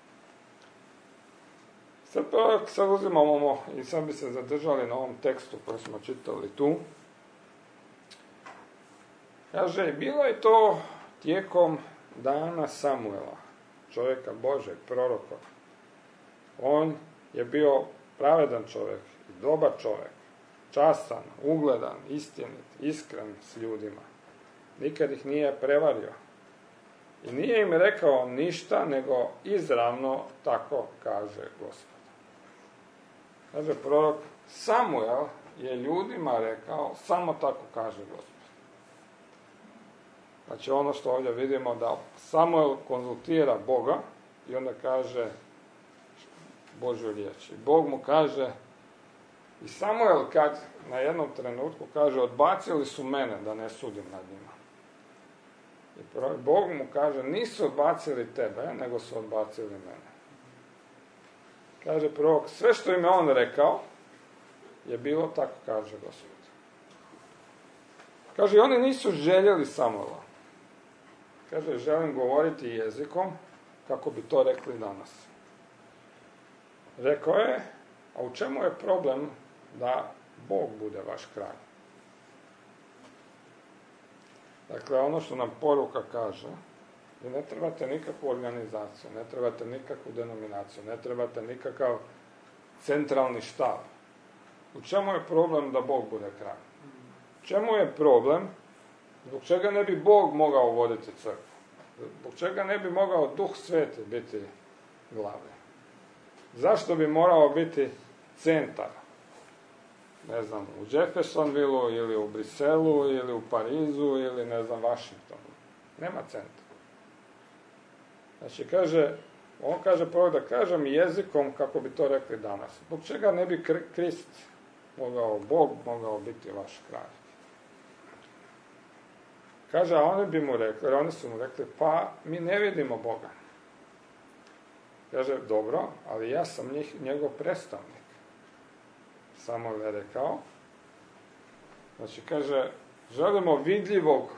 Sad, sad uzimamo i sad bi se zadržali na ovom tekstu koji smo čitali tu. Kaže, bilo je to tijekom dana Samuela, čovjeka Božeg, proroka. On je bio pravedan čovjek i dobar čovjek, častan, ugledan, istinit, iskren s ljudima. Nikad ih nije prevario. I nije im rekao ništa, nego izravno tako kaže Gospod. Kaže prorok, Samuel je ljudima rekao, samo tako kaže Gospod. Znači ono što ovdje vidimo da Samuel konzultira Boga i onda kaže Božju riječ. I Bog mu kaže, i Samuel kad na jednom trenutku kaže odbacili su mene da ne sudim nad njima. I Bog mu kaže nisu odbacili tebe, nego su odbacili mene. Kaže prorok, sve što im je on rekao je bilo tako, kaže Gospod. Kaže, oni nisu željeli Samuela. Kaže, želim govoriti jezikom kako bi to rekli danas. Rekao je, a u čemu je problem da Bog bude vaš kralj? Dakle, ono što nam poruka kaže, da ne trebate nikakvu organizaciju, ne trebate nikakvu denominaciju, ne trebate nikakav centralni štab. U čemu je problem da Bog bude kralj? U čemu je problem? Zbog čega ne bi Bog mogao voditi crkvu? Zbog čega ne bi mogao Duh Sveti biti glavni? Zašto bi morao biti centar? Ne znam, u Jeffersonvilleu ili u Briselu ili u Parizu ili ne znam, Washingtonu. Nema centra. Znači, kaže, on kaže prvo da kažem jezikom kako bi to rekli danas. Zbog čega ne bi Krist mogao, Bog mogao biti vaš kralj? Kaže, a oni bi mu rekli, oni su mu rekli, pa mi ne vidimo Boga. Kaže, dobro, ali ja sam njih, njegov predstavnik. Samo je rekao. Znači, kaže, želimo vidljivog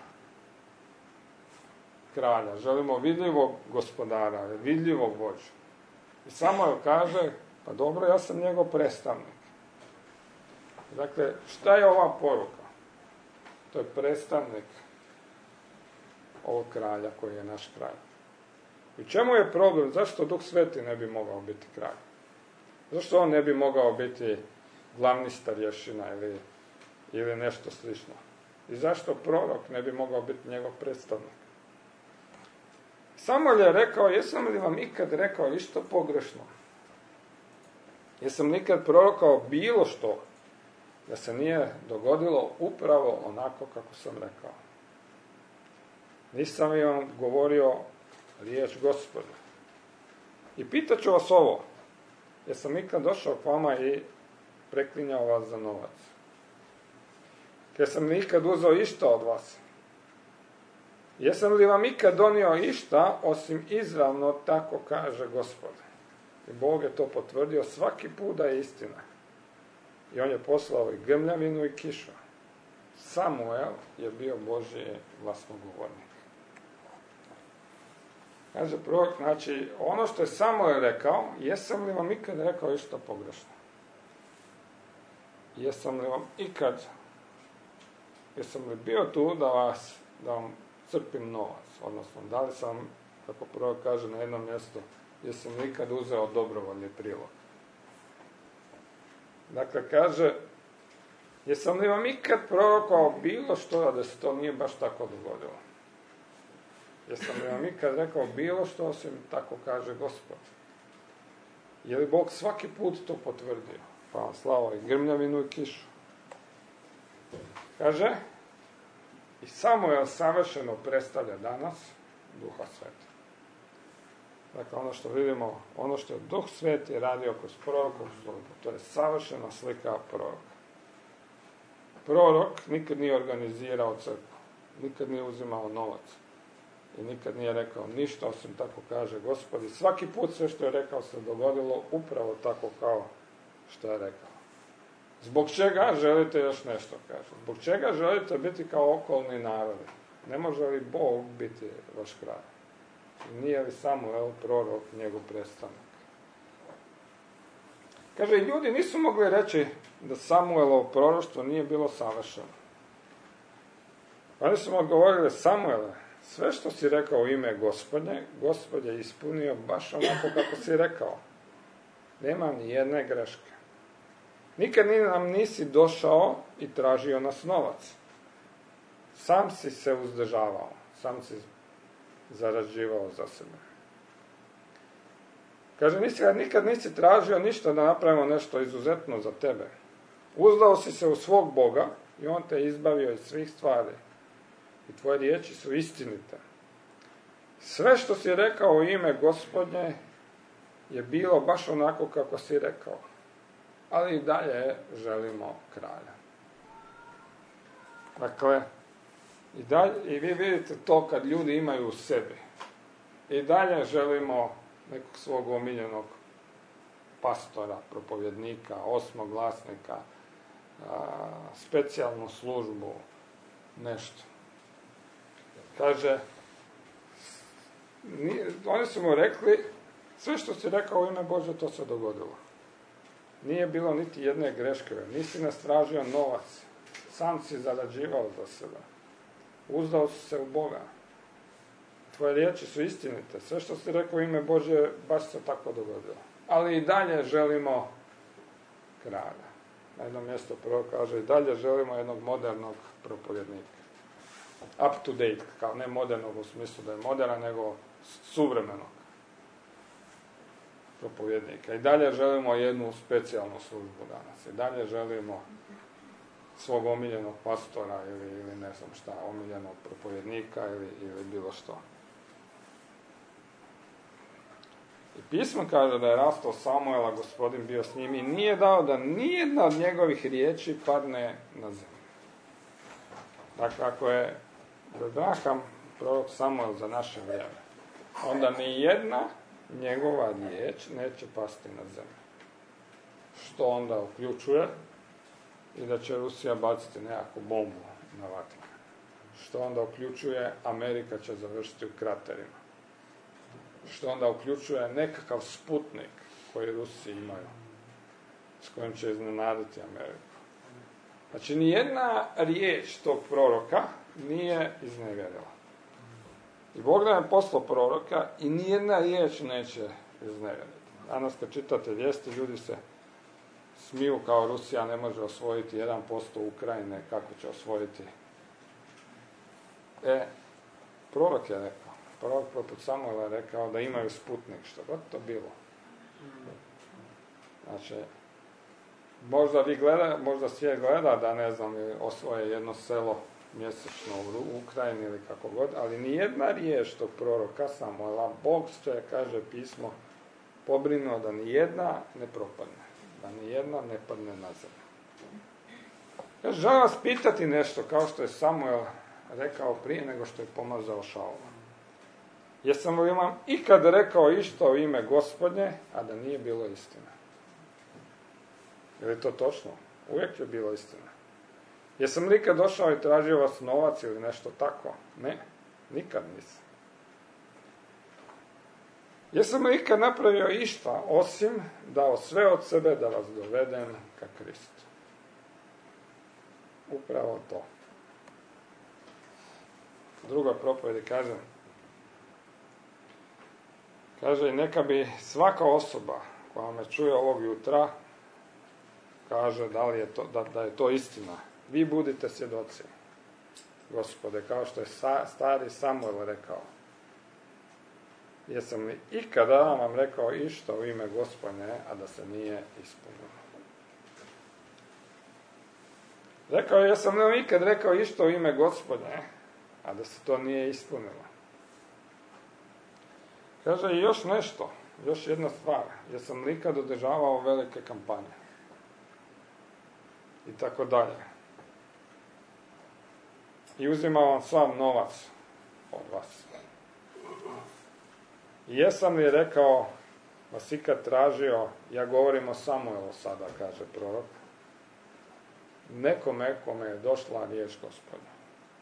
kralja, želimo vidljivog gospodara, vidljivog vođu. I samo je kaže, pa dobro, ja sam njegov predstavnik. Dakle, šta je ova poruka? To je predstavnik ovog kralja koji je naš kralj. I čemu je problem? Zašto Duh Sveti ne bi mogao biti kralj? Zašto on ne bi mogao biti glavni starješina ili, ili nešto slično? I zašto prorok ne bi mogao biti njegov predstavnik? Samuel je rekao, jesam li vam ikad rekao išto pogrešno? Jesam nikad prorokao bilo što da se nije dogodilo upravo onako kako sam rekao? Nisam li vam govorio riječ Gospoda? I pitat ću vas ovo, jesam ikad došao k vama i preklinjao vas za novac? Jesam li ikad uzeo išta od vas? Jesam li vam ikad donio išta, osim izravno, tako kaže Gospod? I Bog je to potvrdio svaki put da je istina. I on je poslao i grmljavinu i kišu. Samuel je bio Božji glasnogovornik. Kaže prorok, znači, ono što je Samuel rekao, jesam li vam ikad rekao išta pogrešno? Jesam li vam ikad, jesam li bio tu da vas, da vam crpim novac? Odnosno, da li sam, kako prorok kaže na jednom mjestu, jesam li ikad uzeo dobrovoljni prilog? Dakle, kaže, jesam li vam ikad prorokao bilo što da se to nije baš tako dogodilo? Jesam li vam ikad rekao bilo što osim tako kaže Gospod? Je li Bog svaki put to potvrdio? Pa vam slao i grmljavinu i kišu. Kaže, i Samuel savršeno predstavlja danas Duha Sveta. Dakle, ono što vidimo, ono što je Duh Sveti radio kroz prorokov službu, to je savršena slika proroka. Prorok nikad nije organizirao crkvu, nikad nije uzimao novac i nikad nije rekao ništa osim tako kaže Gospod. I svaki put sve što je rekao se dogodilo upravo tako kao što je rekao. Zbog čega želite još nešto, kaže? Zbog čega želite biti kao okolni narodi? Ne može li Bog biti vaš kralj? I nije li Samuel prorok njegov predstavnik? Kaže, ljudi nisu mogli reći da Samuelovo proroštvo nije bilo savršeno. Oni su mu odgovorili, Samuele, sve što si rekao u ime Gospodnje, Gospod je ispunio baš onako kako si rekao. Nema ni jedne greške. Nikad ni nam nisi došao i tražio nas novac. Sam si se uzdržavao, sam si zarađivao za sebe. Kaže, nisi, nikad nisi tražio ništa da napravimo nešto izuzetno za tebe. Uzdao si se u svog Boga i on te izbavio iz svih stvari. i tvoje riječi su istinite. Sve što si rekao u ime Gospodnje je bilo baš onako kako si rekao. Ali i dalje želimo kralja. Dakle, i, dalje, i vi vidite to kad ljudi imaju u sebi. I dalje želimo nekog svog omiljenog pastora, propovjednika, osmoglasnika, a, specijalnu službu, nešto. Kaže, ni, oni su mu rekli, sve što si rekao u ime Bože, to se dogodilo. Nije bilo niti jedne greške, nisi nastražio novac, sam si zarađivao za sebe. Uzdao si se u Boga. Tvoje riječi su istinite. Sve što si rekao u ime Bože, baš se tako dogodilo. Ali i dalje želimo kralja. Na jednom mjestu prvo kaže, i dalje želimo jednog modernog propovjednika. Up to date, kao ne modernog u smislu da je moderan, nego suvremenog propovjednika. I dalje želimo jednu specijalnu službu danas. I dalje želimo svog omiljenog pastora ili, ili ne znam šta, omiljenog propovjednika ili, ili bilo što. I pismo kaže da je rastao Samuela, Gospodin bio s njim i nije dao da nijedna od njegovih riječi padne na zemlju. Dakle, ako je Abraham prorok Samuel za naše vrijeme, onda ni jedna njegova riječ neće pasti na zemlju. Što onda uključuje i da će Rusija baciti nekakvu bombu na Vatikan. Što onda uključuje Amerika će završiti u kraterima. Što onda uključuje nekakav sputnik koji Rusi imaju, s kojim će iznenaditi Ameriku. Znači, nijedna riječ tog proroka nije iznevjerila. I Bog nam je poslao proroka i nijedna riječ neće iznevjeriti. Danas kad čitate vijesti, ljudi se smiju kao Rusija ne može osvojiti jedan posto Ukrajine, kako će osvojiti. E, prorok je rekao, prorok poput Samuela je rekao da imaju sputnik, što god to bilo. Znači, možda vi gleda, možda svijet gleda da, ne znam, osvoje jedno selo mjesečno u Ukrajini ili kako god, ali nijedna riječ tog proroka Samuela, Bog će, kaže pismo, pobrinuo da nijedna ne propadne, da nijedna ne padne na zemlju. Ja želim vas pitati nešto, kao što je Samuel rekao prije nego što je pomazao Šaula. Jesam li vam ikad rekao išta u ime Gospodnje, a da nije bilo istina? Je li to točno? Uvijek je bilo istina. Jesam li ikad došao i tražio vas novac ili nešto tako? Ne, nikad nisam. Jesam li ikad napravio išta, osim dao sve od sebe da vas dovedem ka Kristu? Upravo to. Druga propovjed kaže, kaže, i neka bi svaka osoba koja me čuje ovog jutra, kaže da, li je to, da, da je to istina. Vi budite svjedoci, Gospode, kao što je sa, stari Samuel rekao. Jesam li ikada vam rekao išta u ime Gospodnje, a da se nije ispunilo? Rekao je, jesam li vam ikad rekao išta u ime Gospodnje, a da se to nije ispunilo? Kaže i još nešto, još jedna stvar. Jesam li ikad održavao velike kampanje? I tako dalje. I uzimao vam sav novac od vas. I jesam li rekao, vas ikad tražio, ja govorim o Samuelu sada, kaže prorok, nekome kome je došla riječ Gospodnja.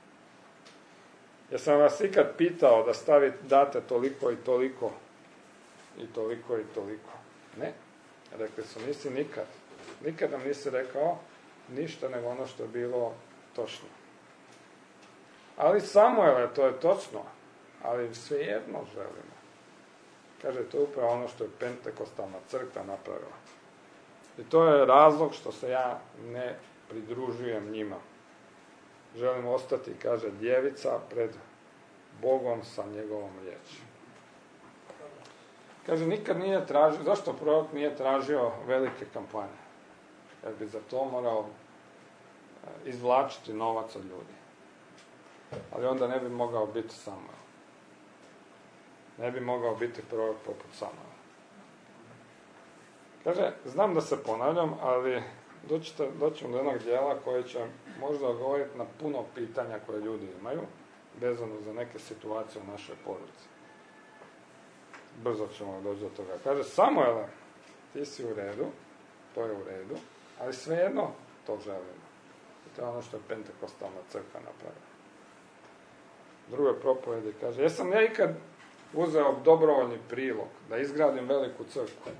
Jesam vas ikad pitao da stavite, date toliko i toliko, i toliko i toliko? Ne. Rekli su, nisi nikad. Nikad nam nisi rekao ništa nego ono što je bilo točno. Ali Samuele, to je točno, ali svejedno želimo. Kaže, to je upravo ono što je Pentekostalna crkva napravila. I to je razlog što se ja ne pridružujem njima. Želim ostati, kaže, djevica pred Bogom sa njegovom riječi. Kaže, nikad nije tražio, zašto prorok nije tražio velike kampanje? Jer bi za to morao izvlačiti novac od ljudi. ali onda ne bi mogao biti Samuel. Ne bi mogao biti prorok poput Samuela. Kaže, znam da se ponavljam, ali doćemo do jednog dijela koji će možda odgovoriti na puno pitanja koje ljudi imaju, vezano za neke situacije u našoj porodici. Brzo ćemo doći do toga. Kaže, Samuele, ti si u redu, to je u redu, ali svejedno to želimo. I to je ono što je Pentekostalna crkva napravila. Druge propovjedi kaže, jesam ja ikad uzeo dobrovoljni prilog da izgradim veliku crkvu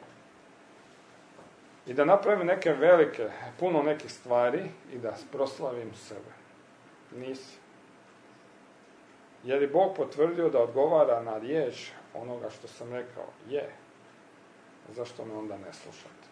i da napravim neke velike, puno nekih stvari i da proslavim sebe? Nisi. Je li Bog potvrdio da odgovara na riječ onoga što sam rekao? Je. Zašto me onda ne slušate?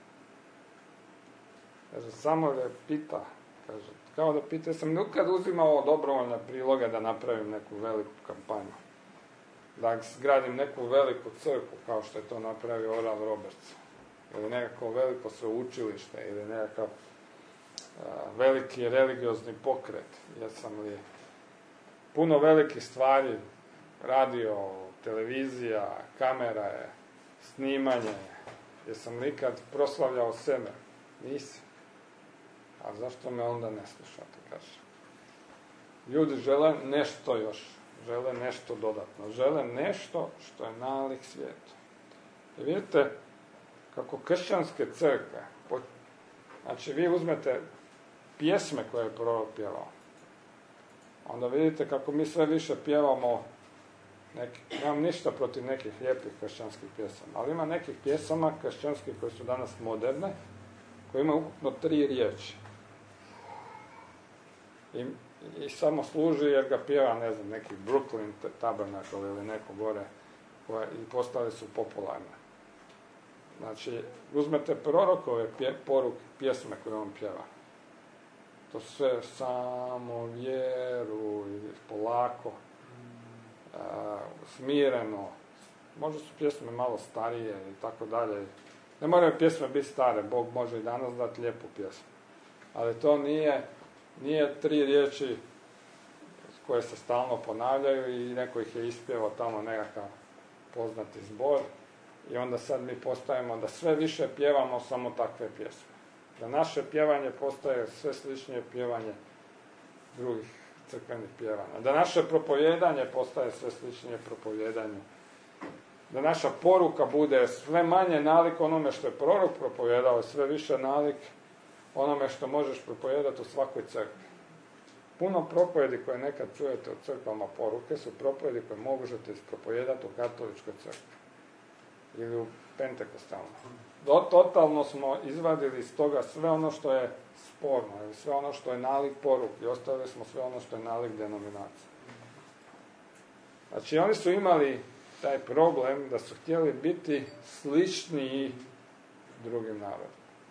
Kaže, samo da pita, kaže, kao da pita, sam nikad uzimao dobrovoljne priloge da napravim neku veliku kampanju. Da zgradim neku veliku crkvu, kao što je to napravio Oral Roberts. Ili nekako veliko sveučilište, ili nekakav uh, veliki religiozni pokret. Jesam li puno velikih stvari, radio, televizija, kamera, snimanje, jesam li ikad proslavljao sebe? Nisi. A zašto me onda ne slušate, kaže. Ljudi žele nešto još, žele nešto dodatno, žele nešto što je nalik svijetu. I vidite kako kršćanske crkve, znači vi uzmete pjesme koje je prorok pjevao, onda vidite kako mi sve više pjevamo, neki, nemam ništa protiv nekih lijepih kršćanskih pjesama, ali ima nekih pjesama kršćanskih koje su danas moderne, koje imaju ukupno tri riječi. I, i samo služi jer ga pjeva, ne znam, neki Brooklyn Tabernacle ili neko gore, koje i postale su popularne. Znači, uzmete prorokove pje, poruke, pjesme koje on pjeva. To sve samo vjeruj, polako, a, smireno. Možda su pjesme malo starije i tako dalje. Ne moraju pjesme biti stare, Bog može i danas dati lijepu pjesmu. Ali to nije, nije tri riječi koje se stalno ponavljaju i neko ih je ispjevao tamo nekakav poznati zbor. I onda sad mi postajemo da sve više pjevamo samo takve pjesme. Da naše pjevanje postaje sve sličnije pjevanje drugih crkvenih pjevanja. Da naše propovijedanje postaje sve sličnije propovijedanju. Da naša poruka bude sve manje nalik onome što je prorok propovijedao, sve više nalik onome što možeš propovijedati u svakoj crkvi. Puno propovjedi koje nekad čujete u crkvama poruke su propovjedi koje možete ispropovijedati u katoličkoj crkvi ili u Pentekostalnoj. Totalno smo izvadili iz toga sve ono što je sporno, ili sve ono što je nalik poruke i ostavili smo sve ono što je nalik denominacije. Znači, oni su imali taj problem da su htjeli biti sličniji drugim narodima.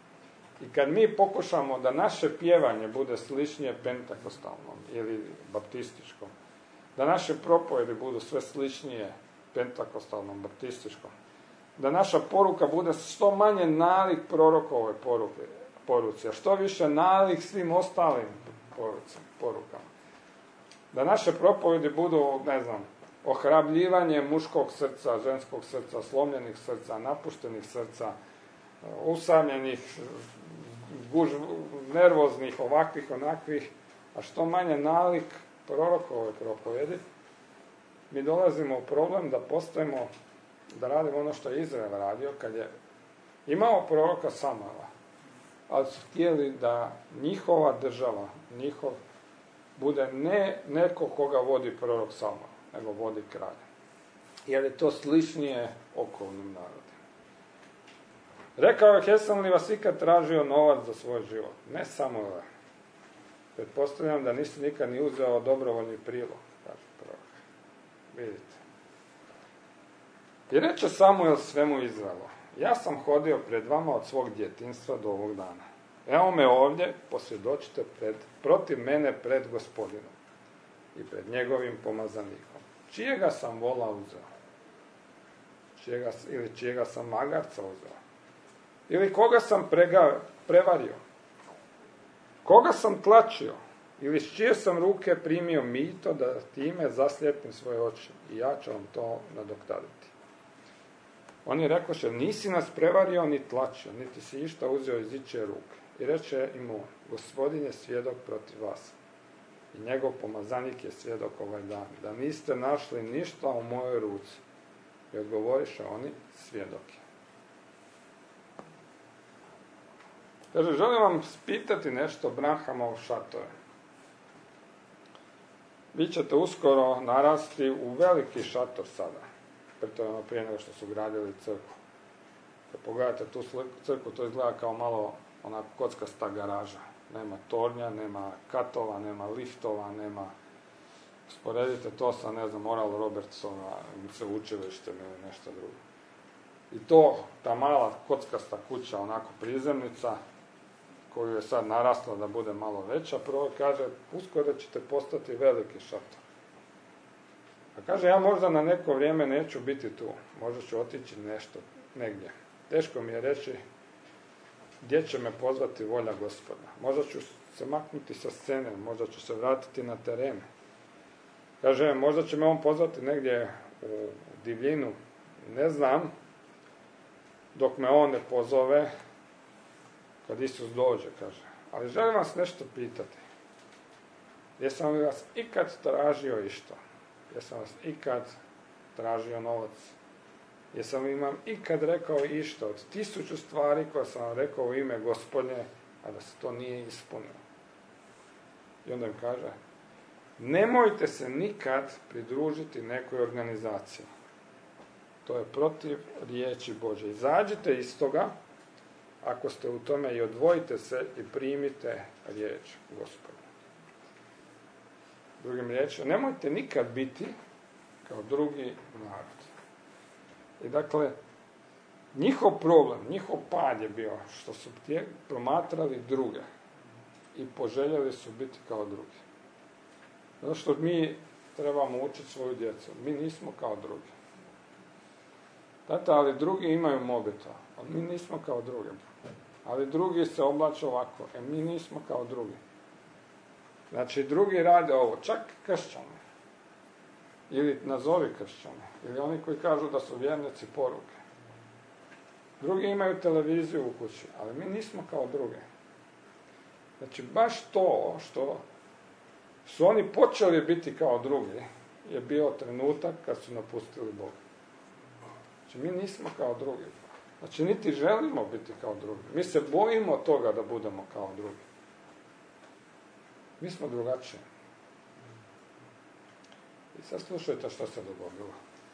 I kad mi pokušamo da naše pjevanje bude sličnije pentekostalnom ili baptističkom, da naše propovjedi budu sve sličnije pentekostalnom, baptističkom, da naša poruka bude što manje nalik prorokove poruke, poruci, a što više nalik svim ostalim poruci, porukama. Da naše propovjedi budu, ne znam, ohrabljivanje muškog srca, ženskog srca, slomljenih srca, napuštenih srca, usamljenih, guž, nervoznih, ovakvih, onakvih, a što manje nalik prorokove propovjedi, mi dolazimo u problem da postajemo, da radimo ono što je Izrael radio kad je imao proroka Samuela, ali su htjeli da njihova država, njihov, bude ne neko koga vodi prorok Samuel, nego vodi kralja. Jer je to sličnije okolnim narodima. Rekao je, jesam li vas ikad tražio novac za svoj život? Ne Samuela. Pretpostavljam da nisi nikad ni uzeo dobrovoljni prilog, kaže prorok. Vidite. I reče Samuel svemu Izraelu, ja sam hodio pred vama od svog djetinjstva do ovog dana. Evo me ovdje, posvjedočite pred, protiv mene pred Gospodinom i pred njegovim pomazanikom. Čijega sam vola uzeo? Čijega, ili čijega sam magarca uzeo? Ili koga sam prega, prevario? Koga sam tlačio? Ili s čije sam ruke primio mito da time zaslijepim svoje oči i ja ću vam to nadoknaditi. Oni rekoše, nisi nas prevario ni tlačio, niti si išta uzeo iz ičije ruke. I reče im on, Gospodin je svjedok protiv vas. I njegov pomazanik je svjedok ovaj dan, da niste našli ništa u mojoj ruci. I odgovoriše oni, svjedok je. Kaže, želim vam spitati nešto Branhamov šatore. Vi ćete uskoro narasti u veliki šator sada. Pritom prije nego što su gradili crkvu. Kad pogledate tu crkvu, to izgleda kao malo onako kockasta garaža. Nema tornja, nema katova, nema liftova, nema... Sporedite to sa, ne znam, Oral Robertsona sveučilištem ili nešto drugo. I to, ta mala kockasta kuća, onako prizemnica, koju je sad narasla da bude malo veća, prvo kaže, uskoro ćete postati veliki šator. A kaže, ja možda na neko vrijeme neću biti tu, možda ću otići nešto, negdje. Teško mi je reći gdje će me pozvati volja Gospoda. Možda ću se maknuti sa scene, možda ću se vratiti na terene. Kaže, možda će me on pozvati negdje u divljinu, ne znam, dok me on ne pozove, kad Isus dođe, kaže. Ali želim vas nešto pitati. Jesam li vas ikad tražio išto? Jesam vas ikad tražio novac? Jesam li vam ikad rekao išto od tisuću stvari koje sam vam rekao u ime Gospodnje, a da se to nije ispunilo? I onda im kaže, nemojte se nikad pridružiti nekoj organizaciji. To je protiv riječi Božje. Izađite iz toga, ako ste u tome, i odvojite se i primite riječ Gospoda. Drugim riječima, nemojte nikad biti kao drugi narod. I dakle, njihov problem, njihov pad je bio što su promatrali druge i poželjeli su biti kao drugi. Zato što mi trebamo učiti svoju djecu. Mi nismo kao drugi. Tata, ali drugi imaju mobitel. Ali mi nismo kao drugi. Ali drugi se oblače ovako. E, mi nismo kao drugi. Znači, drugi rade ovo. Čak kršćani. Ili nazovi kršćani. Ili oni koji kažu da su vjernici poruke. Drugi imaju televiziju u kući. Ali mi nismo kao drugi. Znači, baš to što su oni počeli biti kao drugi je bio trenutak kad su napustili Boga. Znači, mi nismo kao drugi. Znači, niti želimo biti kao drugi. Mi se bojimo toga da budemo kao drugi. Mi smo drugačiji. I sad slušajte što se dogodilo.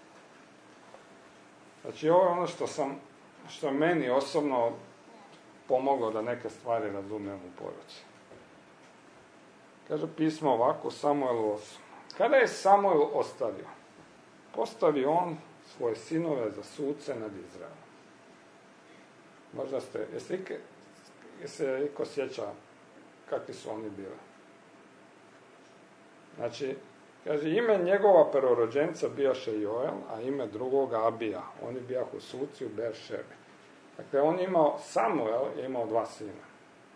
Znači, ovo je ono što sam, što meni osobno pomoglo da neke stvari razumijem u poruci. Kaže pismo ovako, Samuelu osam. Kada je Samuel ostavio, postavio on svoje sinove za suce nad Izraelom. Možda ste, jeste ike, se iko sjeća kakvi su oni bili. Znači, kaže, ime njegova prvorođenca bijaše Joel, a ime drugoga Abija. Oni bijahu suci u Beršebi. Dakle, on imao, Samuel je imao dva sina.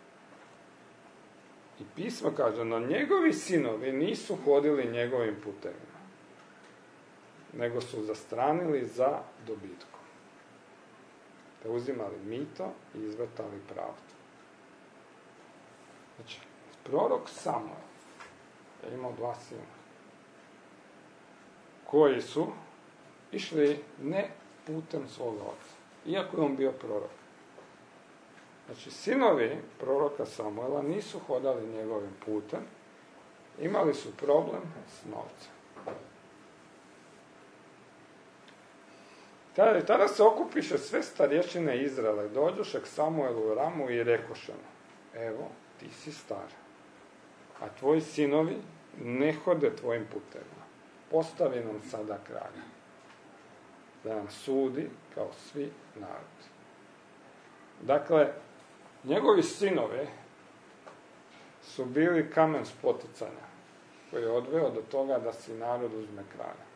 I pismo kaže, no njegovi sinovi nisu hodili njegovim putevima, nego su zastranili za dobitkom. Te uzimali mito i izvrtali pravdu. Znači, prorok Samuel je imao dva sina, koji su išli ne putem svoga oca, iako je on bio prorok. Znači, sinovi proroka Samuela nisu hodali njegovim putem, imali su problem s novcem. Tada, tada se okupiše sve starješine Izraela i dođoše k Samuelu u Ramu i rekoše mu, evo, ti si star, a tvoji sinovi ne hode tvojim putevima. Postavi nam sada kralja, da nam sudi kao svi narodi. Dakle, njegovi sinovi su bili kamen spoticanja koji je odveo do toga da si narod uzme kralja.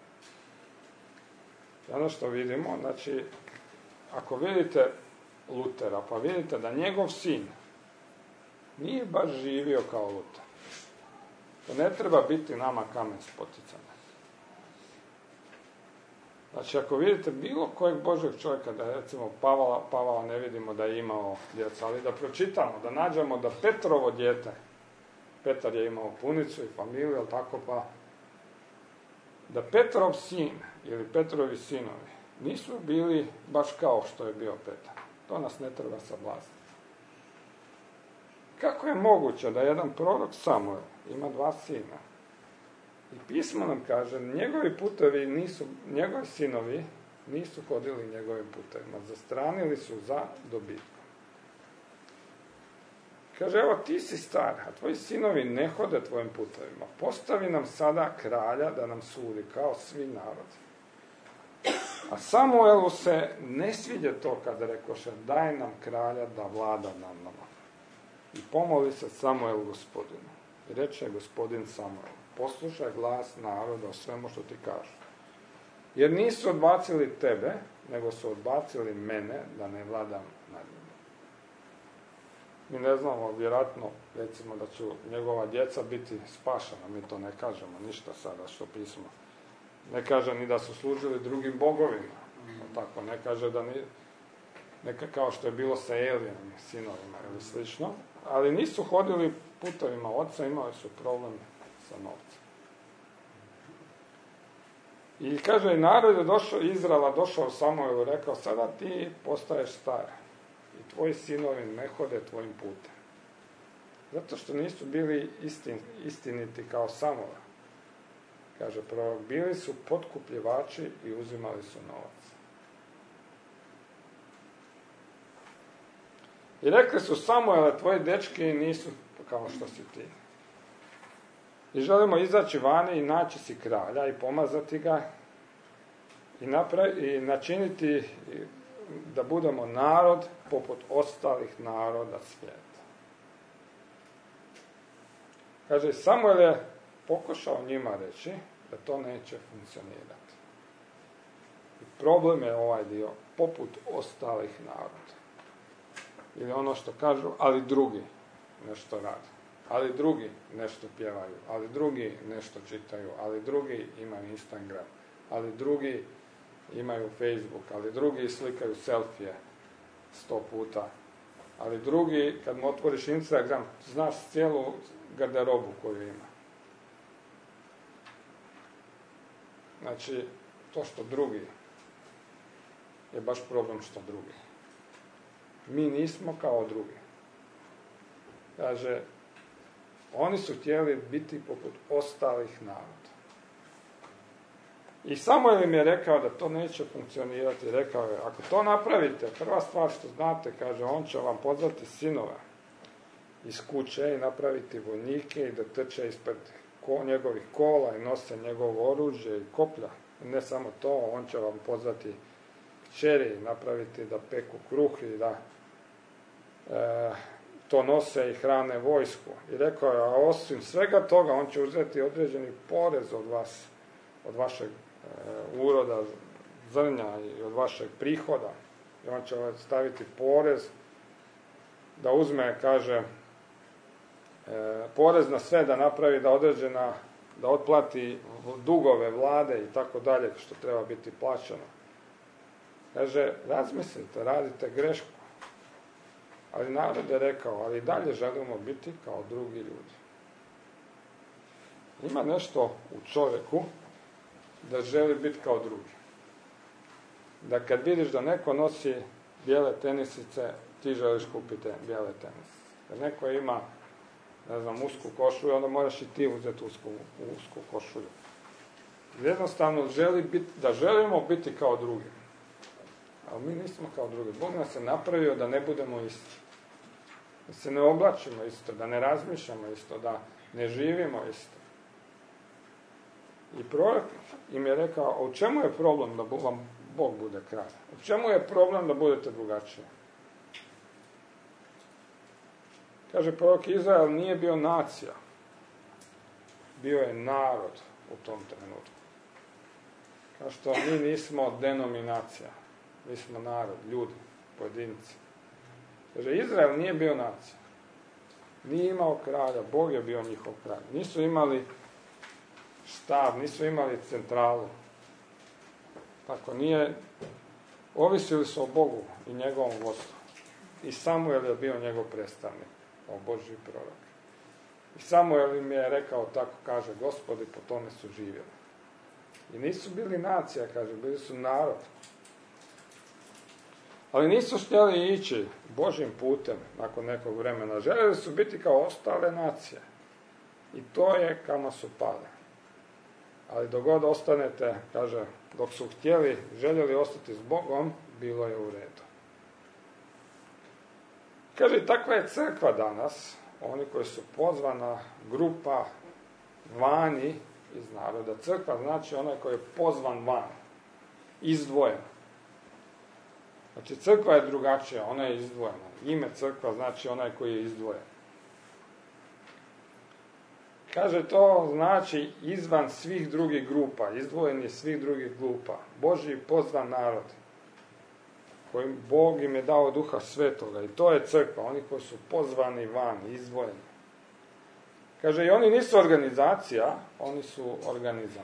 Ono što vidimo, znači, ako vidite Lutera, pa vidite da njegov sin nije baš živio kao Luter. To ne treba biti nama kamen spoticanja. Znači, ako vidite bilo kojeg Božeg čovjeka, da recimo Pavla, Pavla ne vidimo da je imao djeca, ali da pročitamo, da nađemo da Petrovo dijete, Petar je imao punicu i familiju, ali tako pa, da Petrov sin ili Petrovi sinovi nisu bili baš kao što je bio Petar. To nas ne treba sablazniti. Kako je moguće da jedan prorok Samuel ima dva sina? I pismo nam kaže, njegovi putevi nisu, njegovi sinovi nisu hodili njegovim putevima, zastranili su za dobitkom. Kaže, evo ti si star, a tvoji sinovi ne hode tvojim putevima. Postavi nam sada kralja da nam sudi kao svi narodi. A Samuelu se ne sviđa to kada rekoše, daj nam kralja da vlada nad nama. I pomoli se Samuel Gospodinu. I reče Gospodin Samuel, poslušaj glas naroda o svemu što ti kažu. Jer nisu odbacili tebe, nego su odbacili mene da ne vladam nad njima. Mi ne znamo, vjerojatno, recimo da će njegova djeca biti spašena, mi to ne kažemo ništa sada što pismo. Ne kaže ni da su služili drugim bogovima, tako, ne kaže da ni, neka kao što je bilo sa Elijem, sinovima ili slično, ali nisu hodili putovima oca, imali su problem sa novcem. I kaže, narod je došao, Izraela došao Samuelu i rekao, sada ti postaješ star i tvoji sinovi ne hode tvojim putem. Zato što nisu bili istin, istiniti kao Samuel. Kaže prorok, bili su potkupljivači i uzimali su novac. I rekli su, Samuele, tvoji dečki nisu kao što si ti. I želimo izaći vani i naći si kralja i pomazati ga i, napravi, i načiniti da budemo narod poput ostalih naroda svijeta. Kaže, Samuel je pokušao njima reći da to neće funkcionirati. I problem je ovaj dio, poput ostalih naroda. Ili ono što kažu, ali drugi nešto rade. Ali drugi nešto pjevaju, ali drugi nešto čitaju, ali drugi imaju Instagram, ali drugi imaju Facebook, ali drugi slikaju selfije sto puta, ali drugi, kad mu otvoriš Instagram, znaš cijelu garderobu koju ima. Znači, to što drugi je baš problem što drugi. Mi nismo kao drugi. Kaže, oni su htjeli biti poput ostalih naroda. I Samuel im je rekao da to neće funkcionirati. Rekao je, ako to napravite, prva stvar što znate, kaže, on će vam pozvati sinove iz kuće i napraviti vojnike i da trče ispred ko, njegovih kola i nose njegovo oružje i koplja. I ne samo to, on će vam pozvati kćeri i napraviti da peku kruh i da e, to nose i hrane vojsku. I rekao je, a osim svega toga, on će uzeti određeni porez od vas, od vašeg e, uroda, zrnja i od vašeg prihoda. I on će staviti porez da uzme, kaže, e, porez na sve, da napravi da određena, da otplati dugove vlade i tako dalje, što treba biti plaćeno. Kaže, razmislite, radite grešku. Ali narod je rekao, ali dalje želimo biti kao drugi ljudi. Ima nešto u čovjeku da želi biti kao drugi. Da kad vidiš da neko nosi bijele tenisice, ti želiš kupiti bijele tenisice. Kad neko ima, ne znam, usku košulju, onda moraš i ti uzeti usku, usku košulju. Jednostavno želi biti, da želimo biti kao drugi. Ali mi nismo kao drugi. Bog nas je napravio da ne budemo isti. Da se ne oblačimo isto, da ne razmišljamo isto, da ne živimo isto. I prorok im je rekao, a u čemu je problem da vam Bog bude kralj? U čemu je problem da budete drugačiji? Kaže prorok, Izrael nije bio nacija. Bio je narod u tom trenutku. Kao što mi nismo denominacija. Mi smo narod, ljudi, pojedinci. Kaže, Izrael nije bio nacija. Nije imao kralja, Bog je bio njihov kralj. Nisu imali štab, nisu imali centralu. Tako nije, ovisili su o Bogu i njegovom vodstvu. I Samuel je bio njegov predstavnik, kao Božji prorok. I Samuel im je rekao, tako kaže Gospod, i po tome su živjeli. I nisu bili nacija, kaže, bili su narod. Ali nisu htjeli ići Božjim putem nakon nekog vremena. Željeli su biti kao ostale nacije. I to je kamo su pali. Ali dok god ostanete, kaže, dok su htjeli, željeli ostati s Bogom, bilo je u redu. Kaže, takva je crkva danas, oni koji su pozvana grupa vani iz naroda. Crkva znači onaj koji je pozvan van, izdvojen. Znači, crkva je drugačija, ona je izdvojena. Ime crkva znači onaj koji je izdvojen. Kaže, to znači izvan svih drugih grupa, izdvojen je svih drugih grupa. Božji pozvan narod, kojim Bog im je dao Duha Svetoga. I to je crkva, oni koji su pozvani van, izdvojeni. Kaže, i oni nisu organizacija, oni su organizam.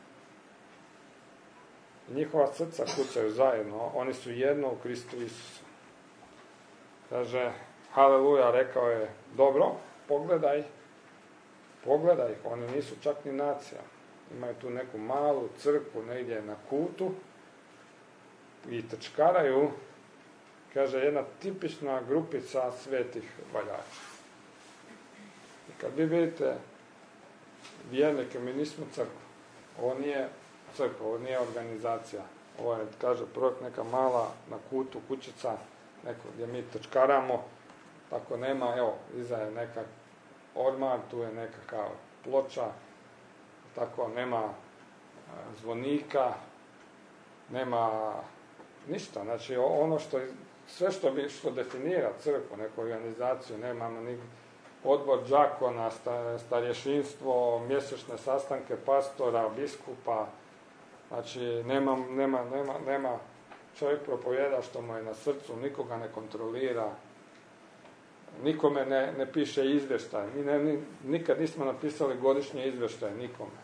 Njihova srca kucaju zajedno, oni su jedno u Kristu Isusu. Kaže, haleluja, rekao je, dobro, pogledaj, pogledaj ih, oni nisu čak ni nacija. Imaju tu neku malu crkvu negdje na kutu i trčkaraju, kaže, jedna tipična grupica svetih valjača. I kad vi vidite vjernike, mi nismo crkva. Ovo nije crkva, ovo nije organizacija. Ovo je, kaže prorok, neka mala na kutu kućica, neko gdje mi trčkaramo, tako nema, evo, iza je neka ormar, tu je nekakav ploča, tako nema zvonika, nema ništa. Znači, ono što, sve što, bi, što definira crkvu, neku organizaciju, nemamo ni odbor đakona, starješinstvo, mjesečne sastanke pastora, biskupa, znači nema, nema, nema, nema čovjek propovjeda što mu je na srcu, nikoga ne kontrolira, nikome ne, ne piše izvještaj. Mi ne, ni, nikad nismo napisali godišnje izvještaj, nikome.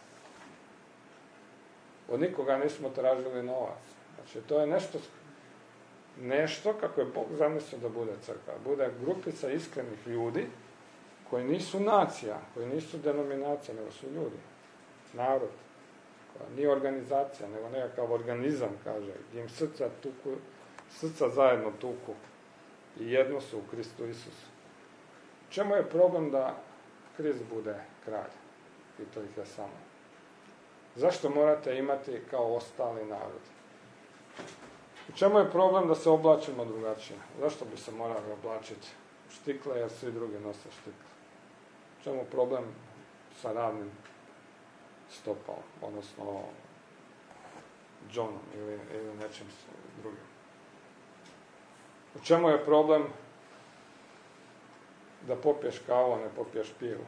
Od nikoga nismo tražili novac. Znači, to je nešto, nešto kako je Bog zamislio da bude crkva. Bude grupica iskrenih ljudi koji nisu nacija, koji nisu denominacija, nego su ljudi, narod. Koja nije organizacija, nego nekakav organizam, kaže, gdje im srca tuku, srca zajedno tuku i jedno su u Kristu Isusu. Čemu je problem da Krist bude kralj? Pitao ih je samo. Zašto morate imati kao ostali narodi? U čemu je problem da se oblačimo drugačije? Zašto bi se morali oblačiti štikle, jer svi drugi nose štikle? U čemu problem sa ravnim stopalom, odnosno džonom ili, ili nečim drugim? U čemu je problem da popiješ kavu, a ne popiješ pivu?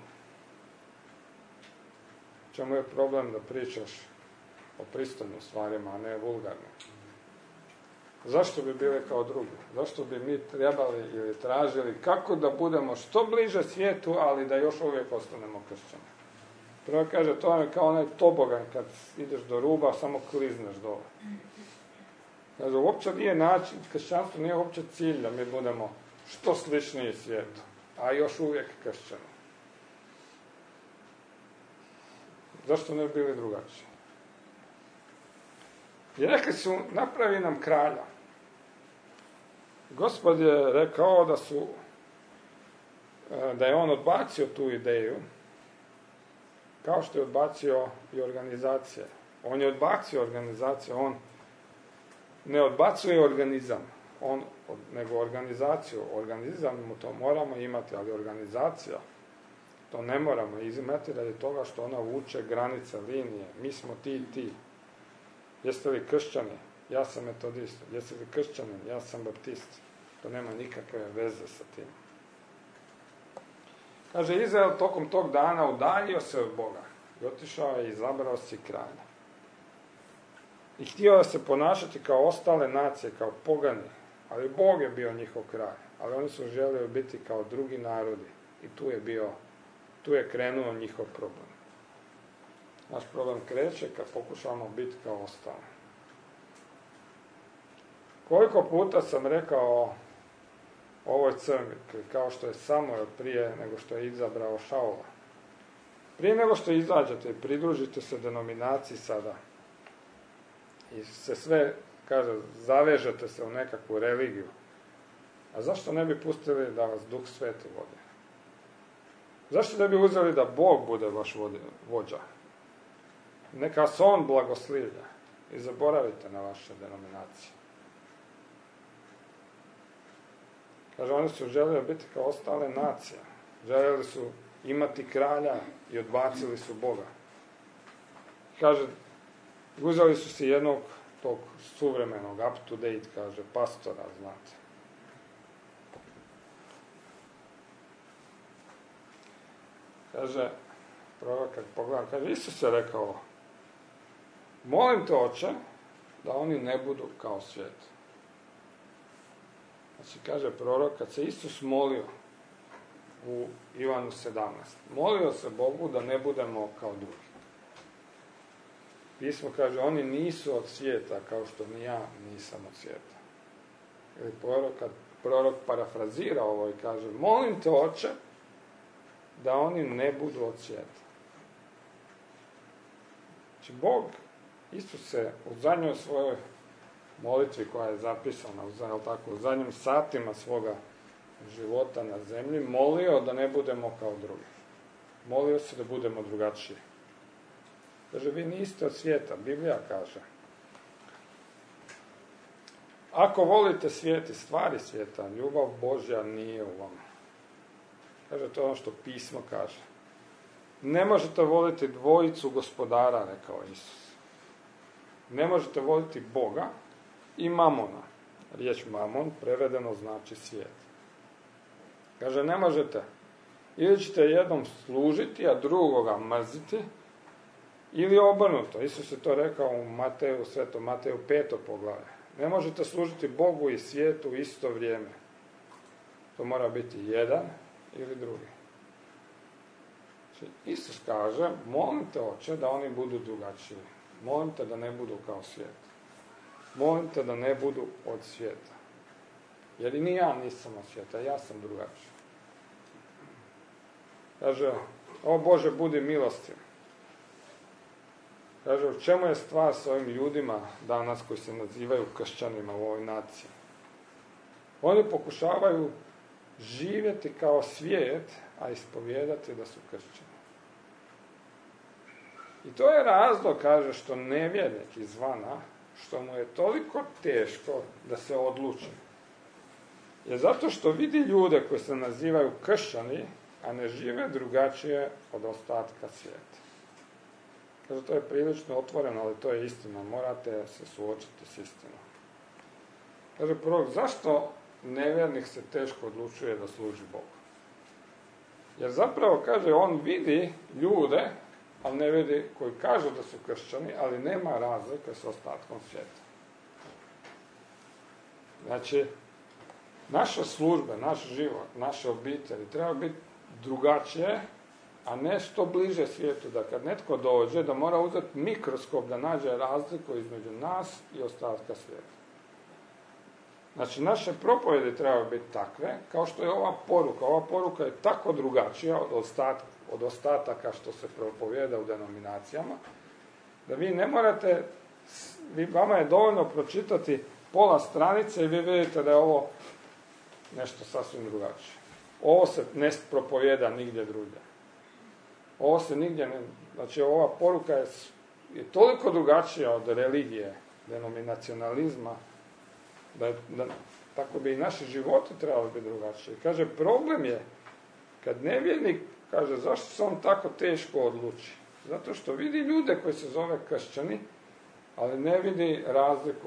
U čemu je problem da pričaš o pristojnim stvarima, a ne vulgarnim? Zašto bi bili kao drugi? Zašto bi mi trebali ili tražili kako da budemo što bliže svijetu, ali da još uvijek ostanemo kršćani? Prvo kaže, to je kao onaj tobogan, kad ideš do ruba, samo klizneš dole. Kaže, uopće nije način, kršćanstvo nije uopće cilj da mi budemo što sličniji svijetu, a još uvijek kršćani. Zašto ne bi bili drugačiji? I rekli su, napravi nam kralja. Gospod je rekao da su, da je on odbacio tu ideju, kao što je odbacio i organizacije. On je odbacio organizaciju, on ne odbacuje organizam, on, nego organizaciju. Organizam mu to moramo imati, ali organizacija to ne moramo imati radi toga što ona vuče granice, linije. Mi smo ti i ti. Jeste li kršćani? Ja sam metodist. Jeste li kršćanin? Ja sam baptist. To nema nikakve veze sa tim. Kaže, Izrael tokom tog dana udaljio se od Boga i otišao je i izabrao si kralja. I htio je se ponašati kao ostale nacije, kao pogani, ali Bog je bio njihov kralj. Ali oni su želeli biti kao drugi narodi, I tu je bio, tu je krenuo njihov problem. Naš problem kreće kad pokušamo biti kao ostali. Koliko puta sam rekao ovoj crkvi, kao što je Samuel prije nego što je izabrao Šaula. Prije nego što izađete i pridružite se denominaciji sada i se sve, kaže, zavežete se u nekakvu religiju, a zašto ne bi pustili da vas Duh Sveti vodi? Zašto ne bi uzeli da Bog bude vaš vođa? Neka se On blagoslivlja i zaboravite na vaše denominacije. Kaže, oni su željeli biti kao ostale nacije. Željeli su imati kralja i odbacili su Boga. Kaže, uzeli su si jednog tog suvremenog, up to date, kaže, pastora, znate. Kaže, prorok kad pogleda, kaže, Isus je rekao, molim te, Oče, da oni ne budu kao svijet. Znači, kaže prorok, kad se Isus molio u Ivanu sedamnaest, molio se Bogu da ne budemo kao drugi. Pismo kaže, oni nisu od svijeta, kao što ni ja nisam od svijeta. Ili prorok, kad prorok parafrazira ovo i kaže, molim te, Oče, da oni ne budu od svijeta. Znači, Bog, Isus se u zadnjoj svojoj molitvi koja je zapisana u, tako, u zadnjim satima svoga života na zemlji, molio da ne budemo kao drugi. Molio se da budemo drugačiji. Kaže, vi niste od svijeta, Biblija kaže. Ako volite svijet i stvari svijeta, ljubav Božja nije u vama. Kaže, to je ono što pismo kaže. Ne možete voliti dvojicu gospodara, rekao Isus. Ne možete voliti Boga i mamona. Riječ mamon prevedeno znači svijet. Kaže, ne možete. Ili ćete jednom služiti, a drugoga mrziti, ili obrnuto. Isus je to rekao u Mateju, svetom Mateju peto poglavlje. Ne možete služiti Bogu i svijetu u isto vrijeme. To mora biti jedan ili drugi. Znači, Isus kaže, molim te, Oče, da oni budu drugačiji. Molim te da ne budu kao svijet. Molim te da ne budu od svijeta. Jer i ni ja nisam od svijeta, ja sam drugačiji. Kaže, o Bože, budi milostiv. Kaže, u čemu je stvar s ovim ljudima danas koji se nazivaju kršćanima u ovoj naciji? Oni pokušavaju živjeti kao svijet, a ispovijedati da su kršćani. I to je razlog, kaže, što nevjernik izvana, što mu je toliko teško da se odluči. Je zato što vidi ljude koji se nazivaju kršćani, a ne žive drugačije od ostatka svijeta. Kaže, to je prilično otvoreno, ali to je istina. Morate se suočiti s istinom. Kaže, prvo, zašto nevjernik se teško odlučuje da služi Bogu? Jer zapravo, kaže, on vidi ljude, ali ne vidi, koji kažu da su kršćani, ali nema razlike s ostatkom svijeta. Znači, naša služba, naš život, naše obitelji treba biti drugačije, a ne što bliže svijetu, da kad netko dođe, da mora uzeti mikroskop da nađe razliku između nas i ostatka svijeta. Znači, naše propovjedi trebaju biti takve, kao što je ova poruka. Ova poruka je tako drugačija od, ostat, od ostataka što se propovjeda u denominacijama, da vi ne morate, vi, vama je dovoljno pročitati pola stranice i vi vidite da je ovo nešto sasvim drugačije. Ovo se ne propovjeda nigdje drugdje. Ovo se nigdje ne... Znači, ova poruka je, je toliko drugačija od religije, denominacionalizma, da, da tako bi i naši životi trebali biti drugačiji. Kaže, problem je kad nevjernik kaže, zašto se on tako teško odluči? Zato što vidi ljude koji se zove kršćani, ali ne vidi razliku.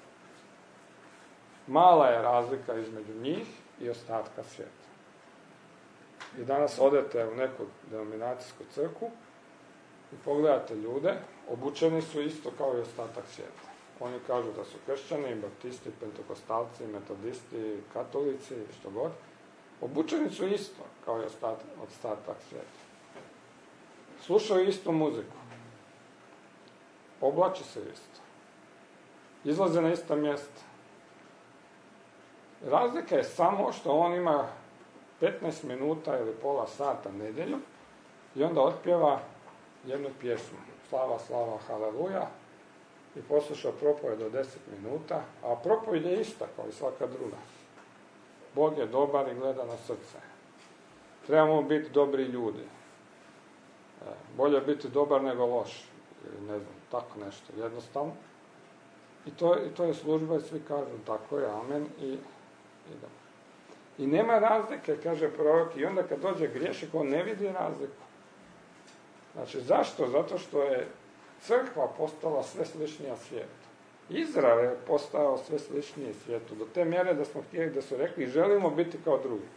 Mala je razlika između njih i ostatka svijeta. I danas odete u neku denominacijsku crkvu i pogledate ljude, obučeni su isto kao i ostatak svijeta. Oni kažu da su kršćani, baptisti, pentekostalci, metodisti, katolici, što god, Obučeni su isto, kao i ostatak svijeta. Slušaju istu muziku. Oblače se isto. Izlaze na ista mjesta. Razlika je samo što on ima petnaest minuta ili pola sata nedjelju i onda otpjeva jednu pjesmu. Slava, slava, haleluja. I posluša propovijed do deset minuta, a propovijed je ista kao i svaka druga. Bog je dobar i gleda na srce. Trebamo biti dobri ljudi. E, bolje biti dobar nego loš. Ili ne znam, tako nešto, jednostavno. I to, i to je služba i svi kažu tako je, amen, i idemo. I nema razlike, kaže prorok, i onda kad dođe griješnik, on ne vidi razliku. Znači, zašto? Zato što je crkva postala sve sličnija svijetu. Izrael je postao sve sličniji svijetu, do te mjere da smo htjeli, da su rekli, želimo biti kao drugi.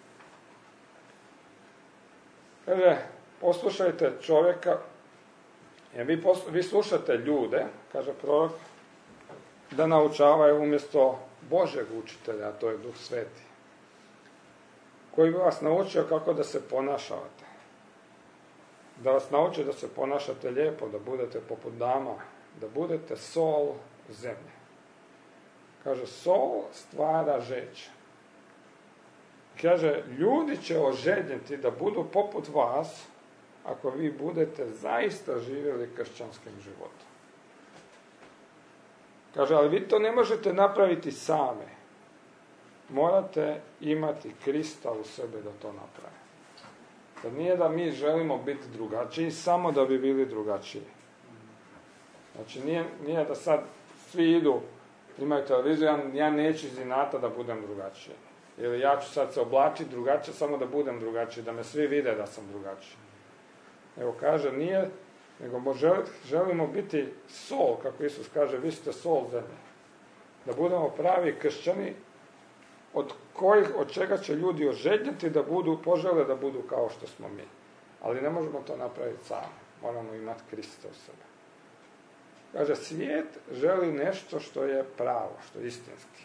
Kaže, poslušajte čovjeka, jer vi, poslu, vi slušate ljude, kaže prorok, da naučavaju umjesto Božeg učitelja, a to je Duh Sveti, koji bi vas naučio kako da se ponašate. Da vas nauči da se ponašate lijepo, da budete poput dama, da budete sol zemlje. Kaže, sol stvara žeđ. Kaže, ljudi će oželjeti da budu poput vas, ako vi budete zaista živjeli kršćanskim životom. Kaže, ali vi to ne možete napraviti same. Morate imati Krista u sebi da to napravite. Da nije da mi želimo biti drugačiji, samo da bi bili drugačiji. Znači, nije, nije da sad svi idu, imaju televiziju, ja, ja neću iz inata da budem drugačiji. Ili ja ću sad se oblačiti drugačije, samo da budem drugačiji, da me svi vide da sam drugačiji. Evo kaže, nije, nego želimo biti sol, kako Isus kaže, vi ste sol zemlje. Da budemo pravi kršćani, od kojih, od čega će ljudi oželjeti da budu, požele da budu kao što smo mi. Ali ne možemo to napraviti sami. Moramo imati Krista u sebi. Kaže, svijet želi nešto što je pravo, što je istinski.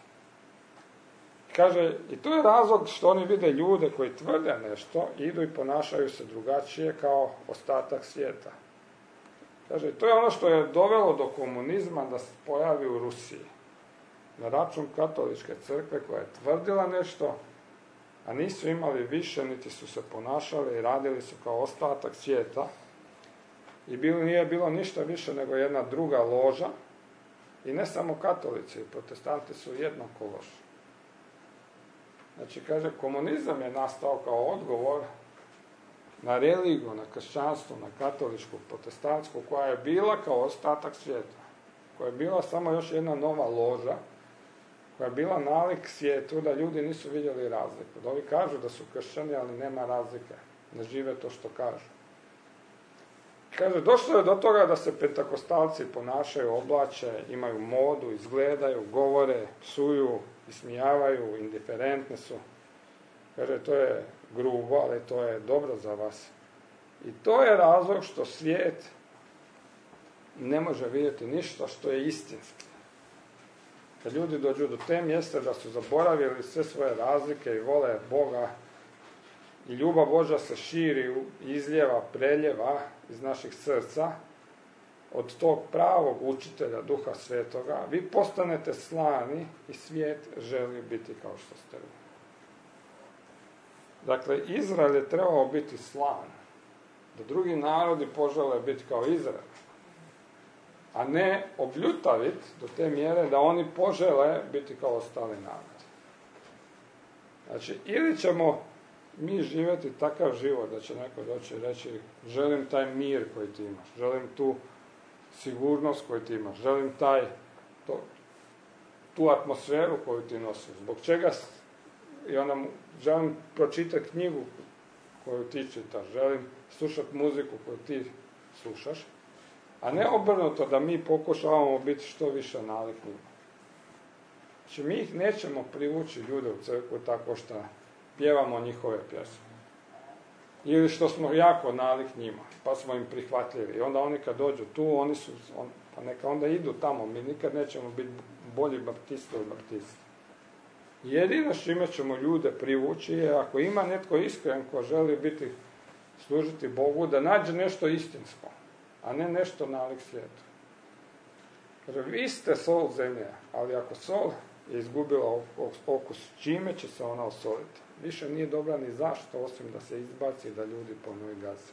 Kaže, i to je razlog što oni vide ljude koji tvrde nešto, idu i ponašaju se drugačije kao ostatak svijeta. Kaže, to je ono što je dovelo do komunizma da se pojavi u Rusiji. Na račun katoličke crkve koja je tvrdila nešto, a nisu imali više, niti su se ponašali i radili su kao ostatak svijeta. I bilo, nije bilo ništa više nego jedna druga loža. I ne samo katolici, protestanti su jednako loši. Znači, kaže, komunizam je nastao kao odgovor na religiju, na kršćanstvo, na katoličku, protestantsku, koja je bila kao ostatak svijeta. Koja je bila samo još jedna nova loža, koja je bila nalik svijetu da ljudi nisu vidjeli razliku. Da ovi kažu da su kršćani, ali nema razlike. Ne žive to što kažu. Kaže, došlo je do toga da se pentakostalci ponašaju, oblače, imaju modu, izgledaju, govore, psuju, ismijavaju, indiferentni su. Kaže, to je grubo, ali to je dobro za vas. I to je razlog što svijet ne može vidjeti ništa što je istinski. Kad ljudi dođu do te mjesta da su zaboravili sve svoje razlike i vole Boga i ljubav Božja se širi, izljeva, preljeva iz naših srca od tog pravog učitelja Duha Svetoga, vi postanete slani i svijet želi biti kao što ste vi. Dakle, Izrael je trebao biti slan, da drugi narodi požele biti kao Izrael, a ne obljutaviti do te mjere da oni požele biti kao ostali narodi. Znači, ili ćemo mi živjeti takav život da će neko doći i reći, želim taj mir koji ti imaš, želim tu sigurnost koju ti imaš, želim taj, to, tu atmosferu koju ti nosiš, zbog čega, i onda mu, želim pročitati knjigu koju ti čitaš, želim slušati muziku koju ti slušaš, a ne obrnuto da mi pokušavamo biti što više nalik njima. Znači, mi ih nećemo privući ljude u crkvu tako što pjevamo njihove pjesme. Ili što smo jako nalik njima, pa smo im prihvatljivi. I onda oni kad dođu tu, oni su, on, pa neka onda idu tamo, mi nikad nećemo biti bolji baptisti od baptisti. Jedino s čime ćemo ljude privući je ako ima netko iskren ko želi biti, služiti Bogu, da nađe nešto istinsko, a ne nešto nalik svijetu. Jer vi ste sol zemlje, ali ako sol je izgubila okus, čime će se ona osoliti? Više nije dobra ni zašto, osim da se izbaci da ljudi po njoj gaze.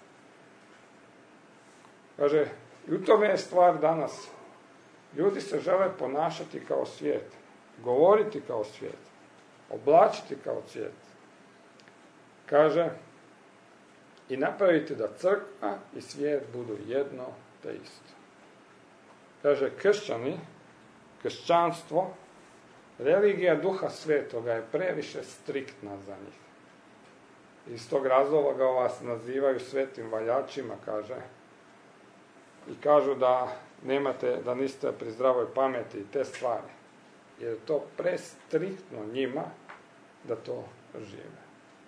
Kaže, i u tome je stvar danas. Ljudi se žele ponašati kao svijet, govoriti kao svijet, oblačiti kao svijet. Kaže, i napraviti da crkva i svijet budu jedno te isto. Kaže, kršćani, kršćanstvo, religija Duha Svetoga je previše striktna za njih. Iz tog razloga vas nazivaju svetim valjačima, kaže. I kažu da nemate, da niste pri zdravoj pameti i te stvari. Jer je to prestriktno njima da to žive.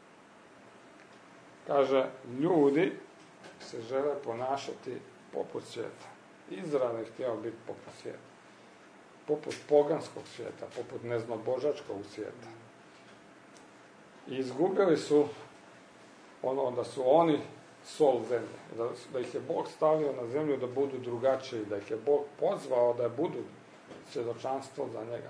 Kaže, ljudi se žele ponašati poput svijeta. Izrael je htio biti poput svijeta. Poput poganskog svijeta, poput neznobožačkog svijeta. I izgubili su ono da su oni sol zemlje, da, da ih je Bog stavio na zemlju da budu drugačiji, da ih je Bog pozvao da budu svjedočanstvo za njega.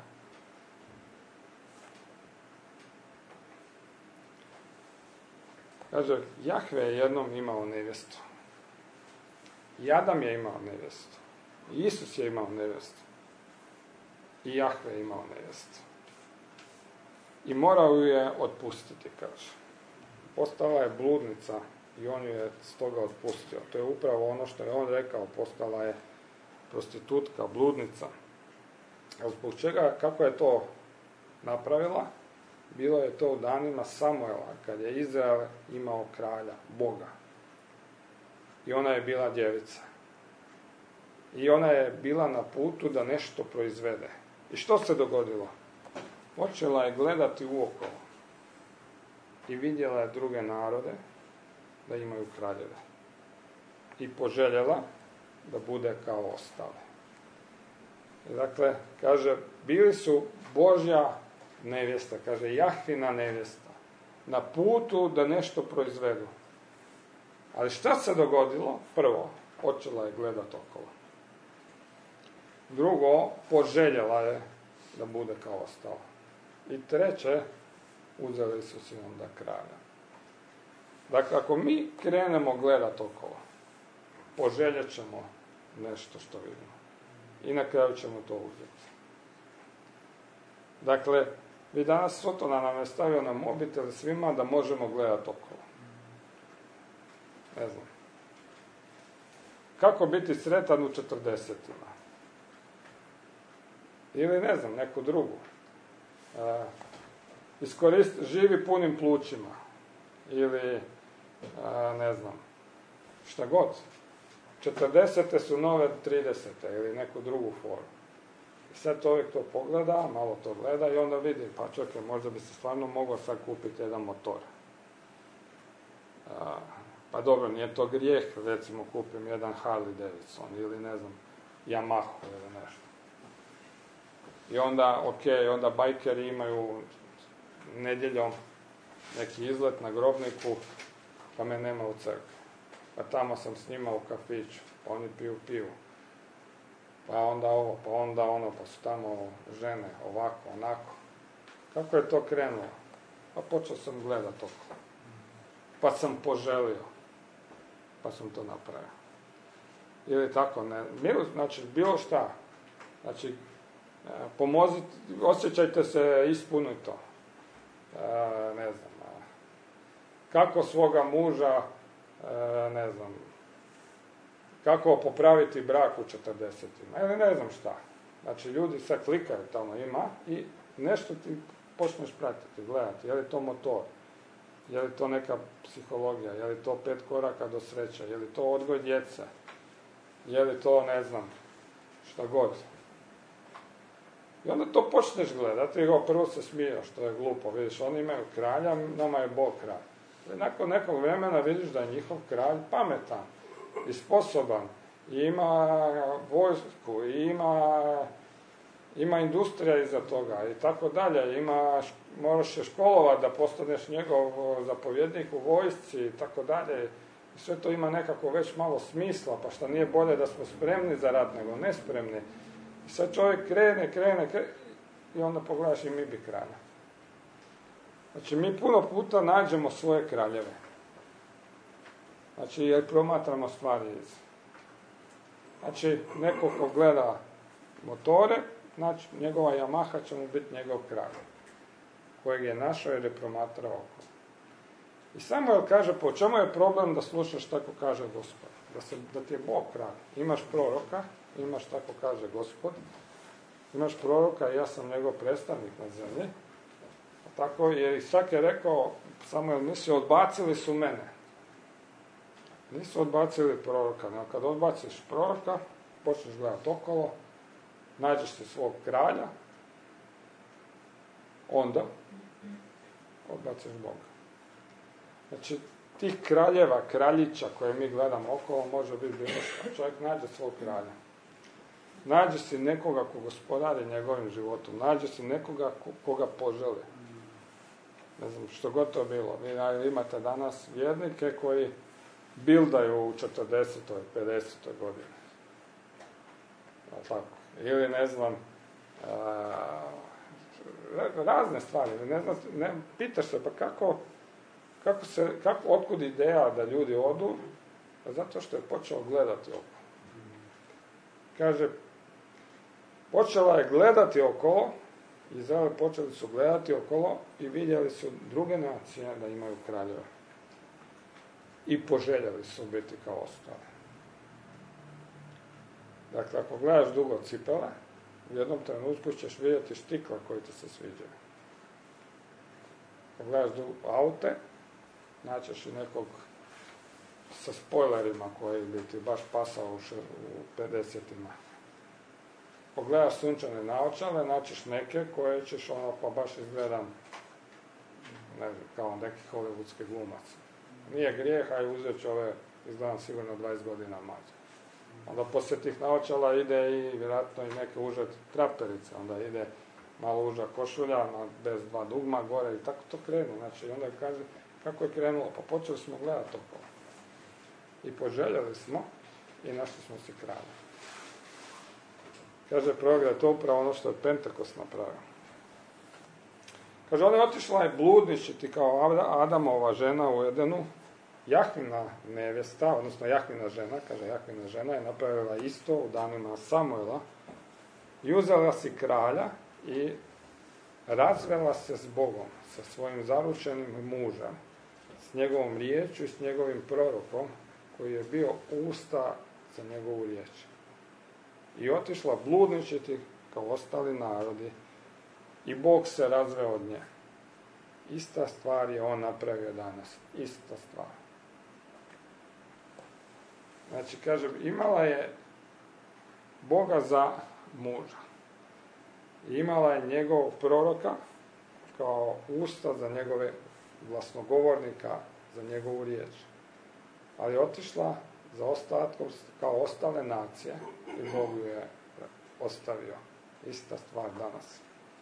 Kaže, Jahve je jednom imao nevjestu. I Adam je imao nevjestu. I Isus je imao nevjestu. I Jahve je imao nevjestu. I morao ju je otpustiti, kaže. Postala je bludnica i on ju je stoga otpustio. To je upravo ono što je on rekao, postala je prostitutka, bludnica. A zbog čega, kako je to napravila? Bilo je to u danima Samuela, kad je Izrael imao kralja, Boga. I ona je bila djevica. I ona je bila na putu da nešto proizvede. I što se dogodilo? Počela je gledati uokolo. I vidjela je druge narode da imaju kraljeve. I poželjela da bude kao ostale. I dakle, kaže, bili su Božja nevjesta, kaže, Jahvina nevjesta, na putu da nešto proizvedu. Ali šta se dogodilo? Prvo, počela je gledati okolo. Drugo, poželjela je da bude kao ostala. I treće, uzeli su si onda kralja. Dakle, ako mi krenemo gledati okolo, poželjet ćemo nešto što vidimo. I na kraju ćemo to uzeti. Dakle, vi danas Sotona nam je stavio na mobitel svima da možemo gledati okolo. Ne znam. Kako biti sretan u četrdesetima? Ili ne znam, neku drugu. E, iskorist, živi punim plućima. Ili, e, ne znam, šta god. četrdesete su nove tridesete ili neku drugu foru. I sad čovjek to pogleda, malo to gleda i onda vidi, pa čekaj, možda bi se stvarno mogao sad kupiti jedan motor. A, pa dobro, nije to grijeh, recimo kupim jedan Harley Davidson ili ne znam, Yamaha ili nešto. I onda, ok, onda bajkeri imaju nedjeljom neki izlet na Grobniku, pa me nema u crkvi. Pa tamo sam s njima u kafiću, pa oni piju pivu. Pa onda ovo, pa onda ono, pa su tamo žene, ovako, onako. Kako je to krenulo? Pa počeo sam gledat okolo. Pa sam poželio. Pa sam to napravio. Ili tako, ne, znači, bilo šta. Znači, pomozite, osjećajte se ispunito. E, ne znam, kako svoga muža, e, ne znam, kako popraviti brak u četrdesetima, ili ne znam šta. Znači, ljudi sad klikaju tamo, ima, i nešto ti počneš pratiti, gledati, je li to motor, je li to neka psihologija, je li to pet koraka do sreće, je li to odgoj djece, je li to, ne znam, šta god. I onda to počneš gledati, i prvo se smije, što je glupo, vidiš, oni imaju kralja, nama je Bog kralj. I nakon nekog vremena vidiš da je njihov kralj pametan i sposoban, i ima vojsku, i ima ima industrija iza toga i tako dalje, ima, moraš se školovati da postaneš njegov zapovjednik u vojsci i tako dalje. I sve to ima nekako već malo smisla, pa šta nije bolje da smo spremni za rat nego nespremni. I sad čovjek krene, krene, krene i onda pogledaš i mi bi kralja. Znači mi puno puta nađemo svoje kraljeve. Znači jer promatramo stvari iz. Znači neko ko gleda motore, znači njegova Yamaha će mu biti njegov kralj, kojeg je našao jer je promatrao oko. I Samuel kaže, po čemu je problem da slušaš tako kaže Gospod? Da, se, da ti je Bog kralj. Imaš proroka, imaš tako kaže Gospod, imaš proroka i ja sam njegov predstavnik na zemlji. A tako je Isak je rekao, Samuel misli, odbacili su mene. Nisu odbacili proroka, no kad odbaciš proroka, počneš gledati okolo, nađeš si svog kralja, onda odbaciš Boga. Znači, tih kraljeva, kraljića koje mi gledamo okolo, može biti bilo što. Čovjek nađe svog kralja. Nađe si nekoga ko gospodari njegovim životom. Nađe si nekoga koga poželi. Ne znam, što god to bilo. Vi imate danas vjernike koji bildaju u četrdesetoj, pedesetoj godini. Tako. Ili ne znam, a, razne stvari. Ne znam, ne, pitaš se, pa kako, kako se, kako, otkud ideja da ljudi odu? Pa zato što je počeo gledati okolo. Kaže, počela je gledati okolo, Izrael počeli su gledati okolo i vidjeli su druge nacije da imaju kraljeve. I poželjeli su biti kao ostale. Dakle, ako gledaš dugo cipele, u jednom trenutku ćeš vidjeti štikla koji ti se sviđaju. Ako gledaš dugo aute, naćeš i nekog sa spoilerima koji bi ti baš pasao u, še, u pedesetima. Ako gledaš sunčane naočale, naćeš neke koje ćeš ono pa baš izgledam ne znam, kao neki hollywoodski glumac. Nije grijeh, a i uzet ću ove, izgledam sigurno dvadeset godina mlađe. Onda poslije tih naočala ide i vjerojatno i neke uže traperice, onda ide malo uža košulja, bez dva dugma gore i tako to krenu. Znači, onda kaže, kako je krenulo? Pa počeli smo gledati okolo. I poželjeli smo i našli smo si kralja. Kaže prorok da je to upravo ono što je Pentekost napravio. Kaže, ona je otišla i bludničiti kao Adamova žena u Edenu. Jahvina nevjesta, odnosno Jahvina žena, kaže Jahvina žena je napravila isto u danima Samuela i uzela si kralja i razvela se s Bogom, sa svojim zaručenim mužem, s njegovom riječju i s njegovim prorokom koji je bio usta za njegovu riječ. I otišla bludničiti kao ostali narodi i Bog se razveo od nje. Ista stvar je on napravio danas. Ista stvar. Znači, kažem, imala je Boga za muža. I imala je njegovog proroka kao usta za njegove glasnogovornika, za njegovu riječ. Ali je otišla za ostatkom kao ostale nacije i Bog ju je ostavio. Ista stvar danas.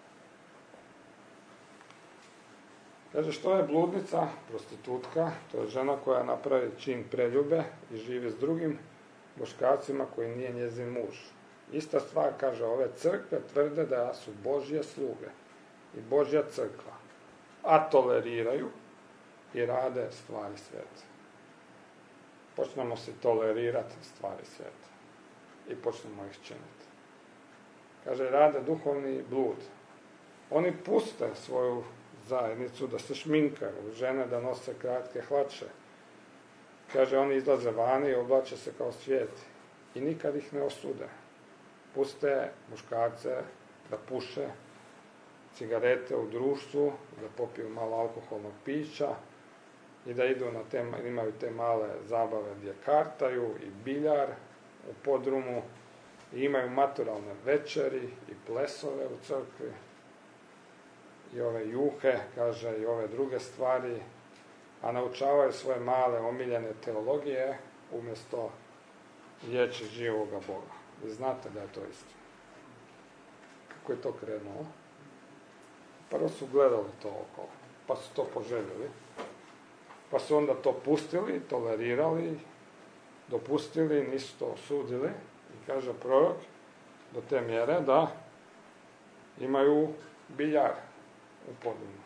Kaže, što je bludnica, prostitutka? To je žena koja napravi čin preljube i živi s drugim muškarcima koji nije njezin muž. Ista stvar, kaže, ove crkve tvrde da su Božje sluge i Božja crkva, a toleriraju i rade stvari svijeta. Počnemo se tolerirati stvari svijeta i počnemo ih činiti. Kaže, rade duhovni blud. Oni puste svoju zajednicu da se šminkaju, žene da nose kratke hlače. Kaže, oni izlaze vani i oblače se kao svijet i nikad ih ne osude. Puste muškarce da puše cigarete u društvu, da popiju malo alkoholnog pića i da idu na te, imaju te male zabave gdje kartaju i biljar u podrumu i imaju maturalne večeri i plesove u crkvi i ove juhe, kaže, i ove druge stvari, a naučavaju svoje male omiljene teologije umjesto riječi živoga Boga. Vi znate da je to isto. kako je to krenulo. Prvo su gledali to okolo, pa su to poželjeli. Pa su onda to pustili, tolerirali, dopustili, nisu to osudili. I kaže prorok do te mjere da imaju biljar u podrumu.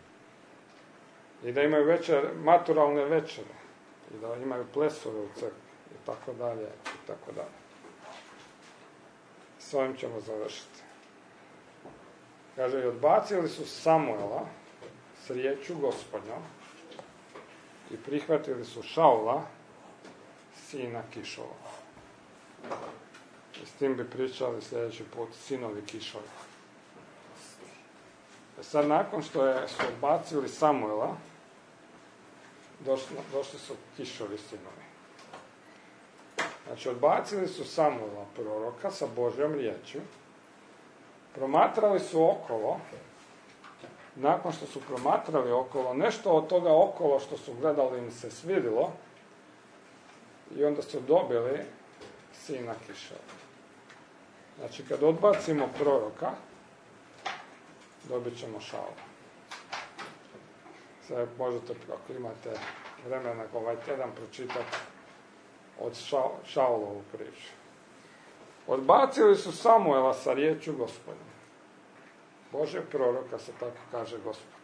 I da imaju večer, maturalne večere. I da imaju plesove u crkvi. I tako dalje, i tako dalje. S ovim ćemo završiti. Kaže, i odbacili su Samuela s riječju Gospodnjom i prihvatili su Šaula, sina Kišova. I s tim bi pričali sljedeći put, sinovi Kišovi. E sad, nakon što je, su odbacili Samuela, došli, došli su Kišovi sinovi. Znači, odbacili su Samuela, proroka, sa Božjom riječju, promatrali su okolo, nakon što su promatrali okolo, nešto od toga okolo što su gledali im se svidilo, i onda su dobili sina Kišova. Znači, kad odbacimo proroka, dobit ćemo Šaula. Sad možete, ako imate vremena ovaj tjedan, pročitati od Šaulovu priču. Odbacili su Samuela sa riječju Gospodnjom. Božeg proroka se tako kaže Gospod.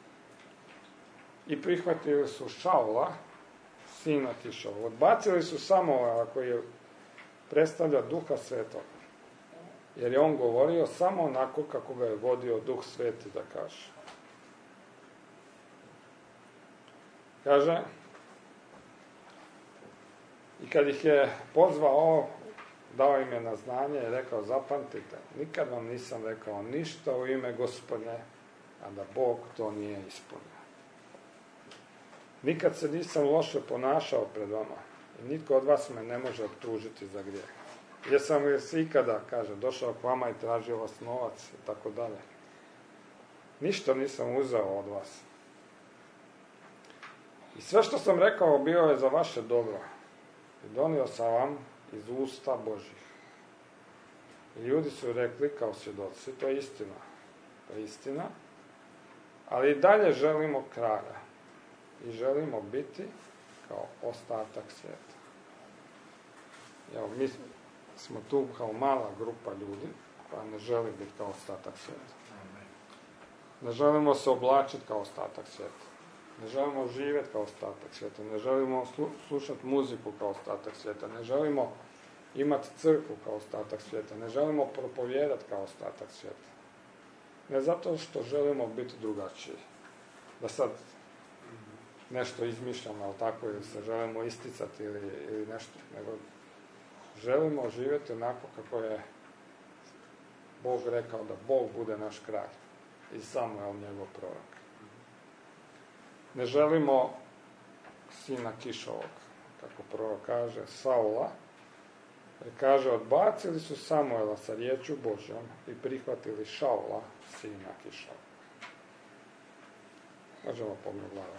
I prihvatili su Šaula, sina Kišova. Odbacili su Samuela koji je predstavlja Duha Svetog. Jer je on govorio samo onako kako ga je vodio Duh Sveti, da kaže. Kaže, i kad ih je pozvao, dao im je na znanje i rekao, zapamtite, nikad vam nisam rekao ništa u ime Gospodnje, a da Bog to nije ispunio. Nikad se nisam loše ponašao pred vama i nitko od vas me ne može optužiti za grijeh. Jesam li se ikada, kaže, došao k vama i tražio vas novac i tako dalje. Ništa nisam uzeo od vas. I sve što sam rekao bio je za vaše dobro. I donio sam vam iz usta Božih. I ljudi su rekli kao svjedoci, to je istina. To je istina. Ali i dalje želimo kralja. I želimo biti kao ostatak svijeta. Evo, mi smo tu kao mala grupa ljudi koja ne želi biti kao ostatak svijeta. Ne želimo se oblačiti kao ostatak svijeta. Ne želimo živjeti kao ostatak svijeta. Ne želimo slušati muziku kao ostatak svijeta. Ne želimo imati crkvu kao ostatak svijeta. Ne želimo propovijedati kao ostatak svijeta. Ne zato što želimo biti drugačiji. Da sad nešto izmišljamo, ali tako, ili se želimo isticati ili, ili nešto. Nego želimo živjeti onako kako je Bog rekao da Bog bude naš kralj. I Samuel njegov prorok. Ne želimo sina Kišovog, kako prorok kaže, Saula, jer kaže, odbacili su Samuela sa riječju Božjom i prihvatili Šaula, sina Kišovog. Možemo pogledati glave.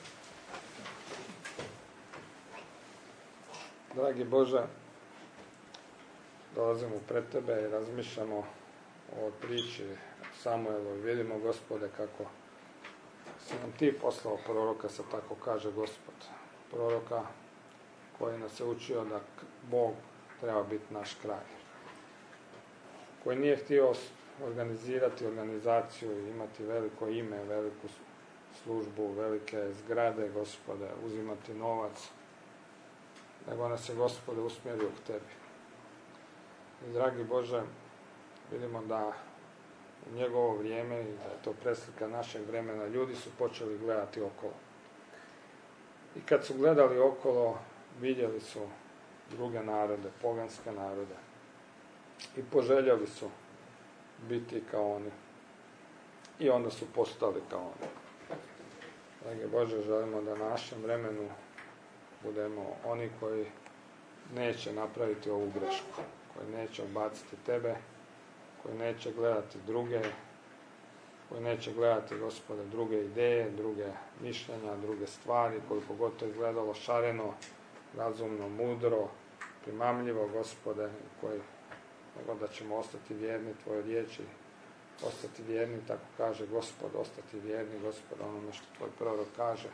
Dragi Bože, dolazimo pred Tebe i razmišljamo o ovoj priči Samuelu i vidimo, Gospode, kako si nam Ti poslao proroka, se tako kaže Gospod. Proroka koji nas je učio da Bog treba biti naš kralj. Koji nije htio organizirati organizaciju i imati veliko ime, veliku službu, velike zgrade, Gospode, uzimati novac, nego nas je, Gospode, usmjerio k Tebi. I, dragi Bože, vidimo da u njegovo vrijeme, i da je to preslika našeg vremena, ljudi su počeli gledati okolo. I kad su gledali okolo, vidjeli su druge narode, poganske narode. I poželjeli su biti kao oni. I onda su postali kao oni. Dragi Bože, želimo da na našem vremenu budemo oni koji neće napraviti ovu grešku, koji neće odbaciti Tebe, koji neće gledati druge, koji neće gledati, Gospode, druge ideje, druge mišljenja, druge stvari, koliko god to izgledalo šareno, razumno, mudro, primamljivo, Gospode, koji ćemo, da ćemo ostati vjerni Tvojoj riječi, ostati vjerni, tako kaže Gospod, ostati vjerni, Gospod, onome što Tvoj prorok kaže.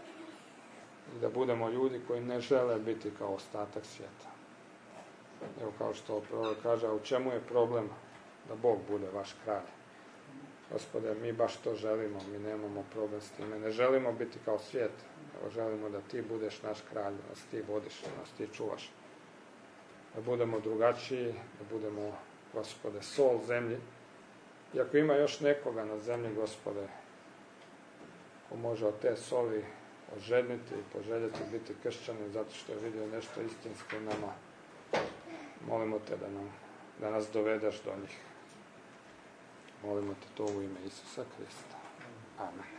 I da budemo ljudi koji ne žele biti kao ostatak svijeta. Evo kao što prorok kaže, a u čemu je problem da Bog bude vaš kralj? Gospode, mi baš to želimo, mi nemamo problem s time. Ne želimo biti kao svijet, nego želimo da Ti budeš naš kralj, da nas Ti vodiš, da nas Ti čuvaš. Da budemo drugačiji, da budemo, Gospode, sol zemlji. I ako ima još nekoga na zemlji, Gospode, ko može od te soli ožedniti i poželjeti biti kršćanin zato što je vidio nešto istinsko u nama, molimo Te da, nam, da nas dovedeš do njih. Molimo Te to u ime Isusa Krista. Amen.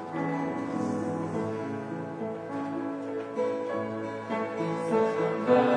Amen.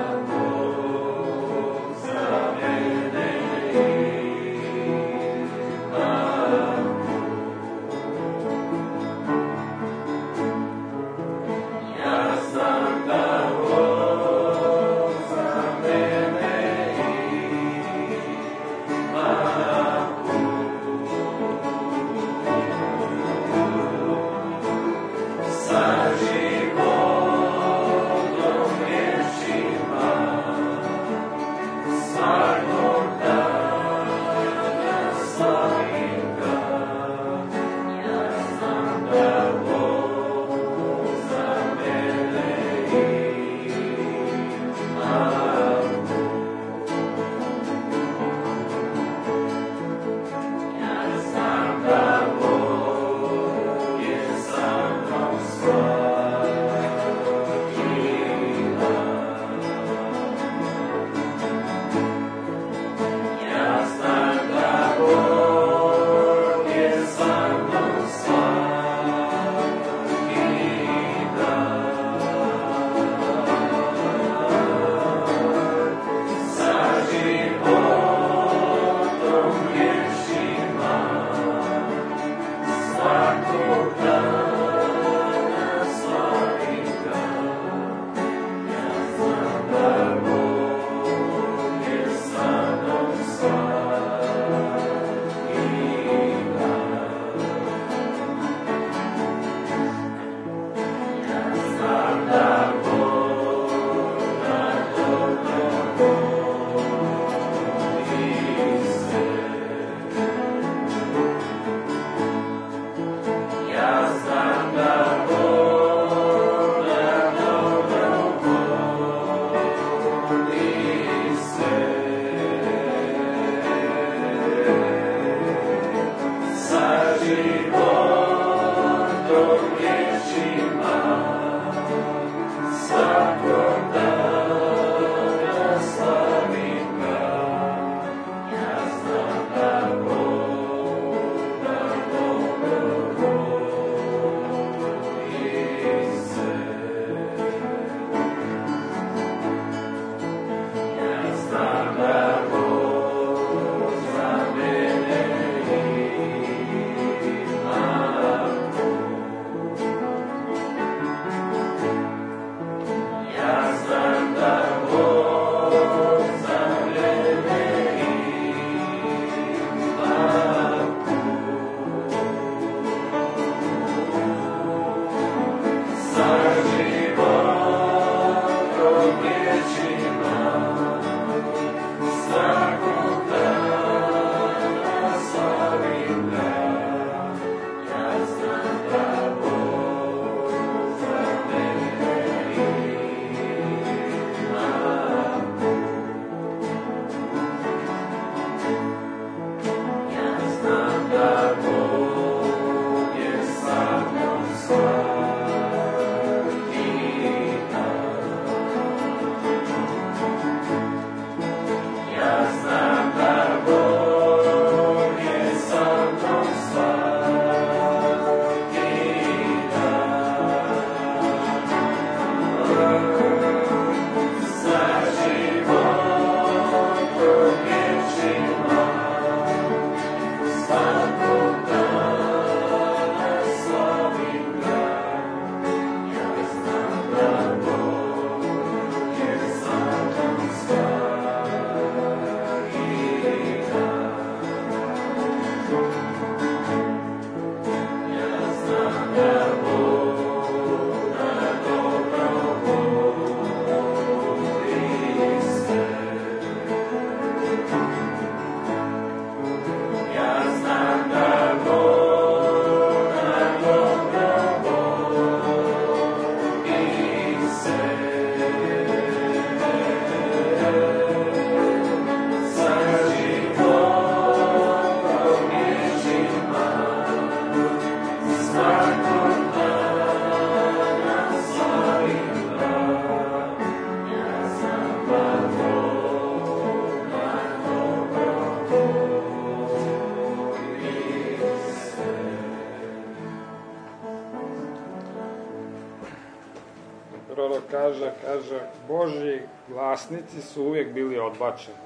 Prorok kaže, kaže, Božji glasnici su uvijek bili odbačeni.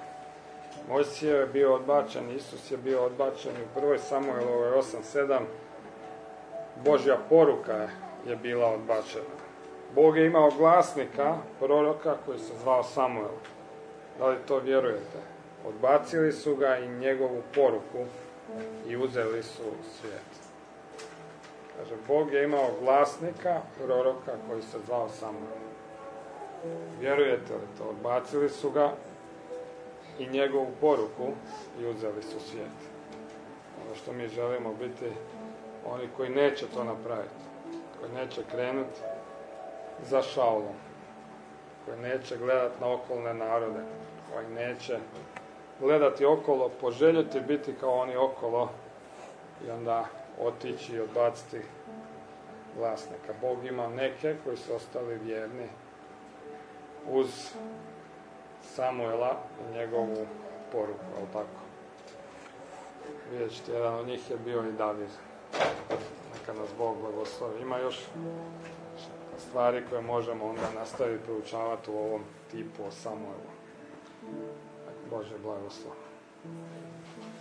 Mojsije je bio odbačen, Isus je bio odbačen i u prvoj Samuelovoj osam sedam Božja poruka je bila odbačena. Bog je imao glasnika, proroka koji se zvao Samuel. Da li to vjerujete? Odbacili su ga i njegovu poruku i uzeli su svijet. Kaže, Bog je imao glasnika, proroka koji se zvao Samuel. Vjerujete li to? Odbacili su ga i njegovu poruku i uzeli su svijet. Ono što mi želimo biti oni koji neće to napraviti, koji neće krenuti za Šaulom, koji neće gledati na okolne narode, koji neće gledati okolo, poželjeti biti kao oni okolo i onda otići i odbaciti glasnika. Bog ima neke koji su ostali vjerni uz Samuela i njegovu poruku, ali tako. Vidjet ćete, jedan od njih je bio i David. Neka nas Bog blagoslovi. Ima još stvari koje možemo onda nastaviti proučavati u ovom tipu o Samuelu. Bože blagoslov.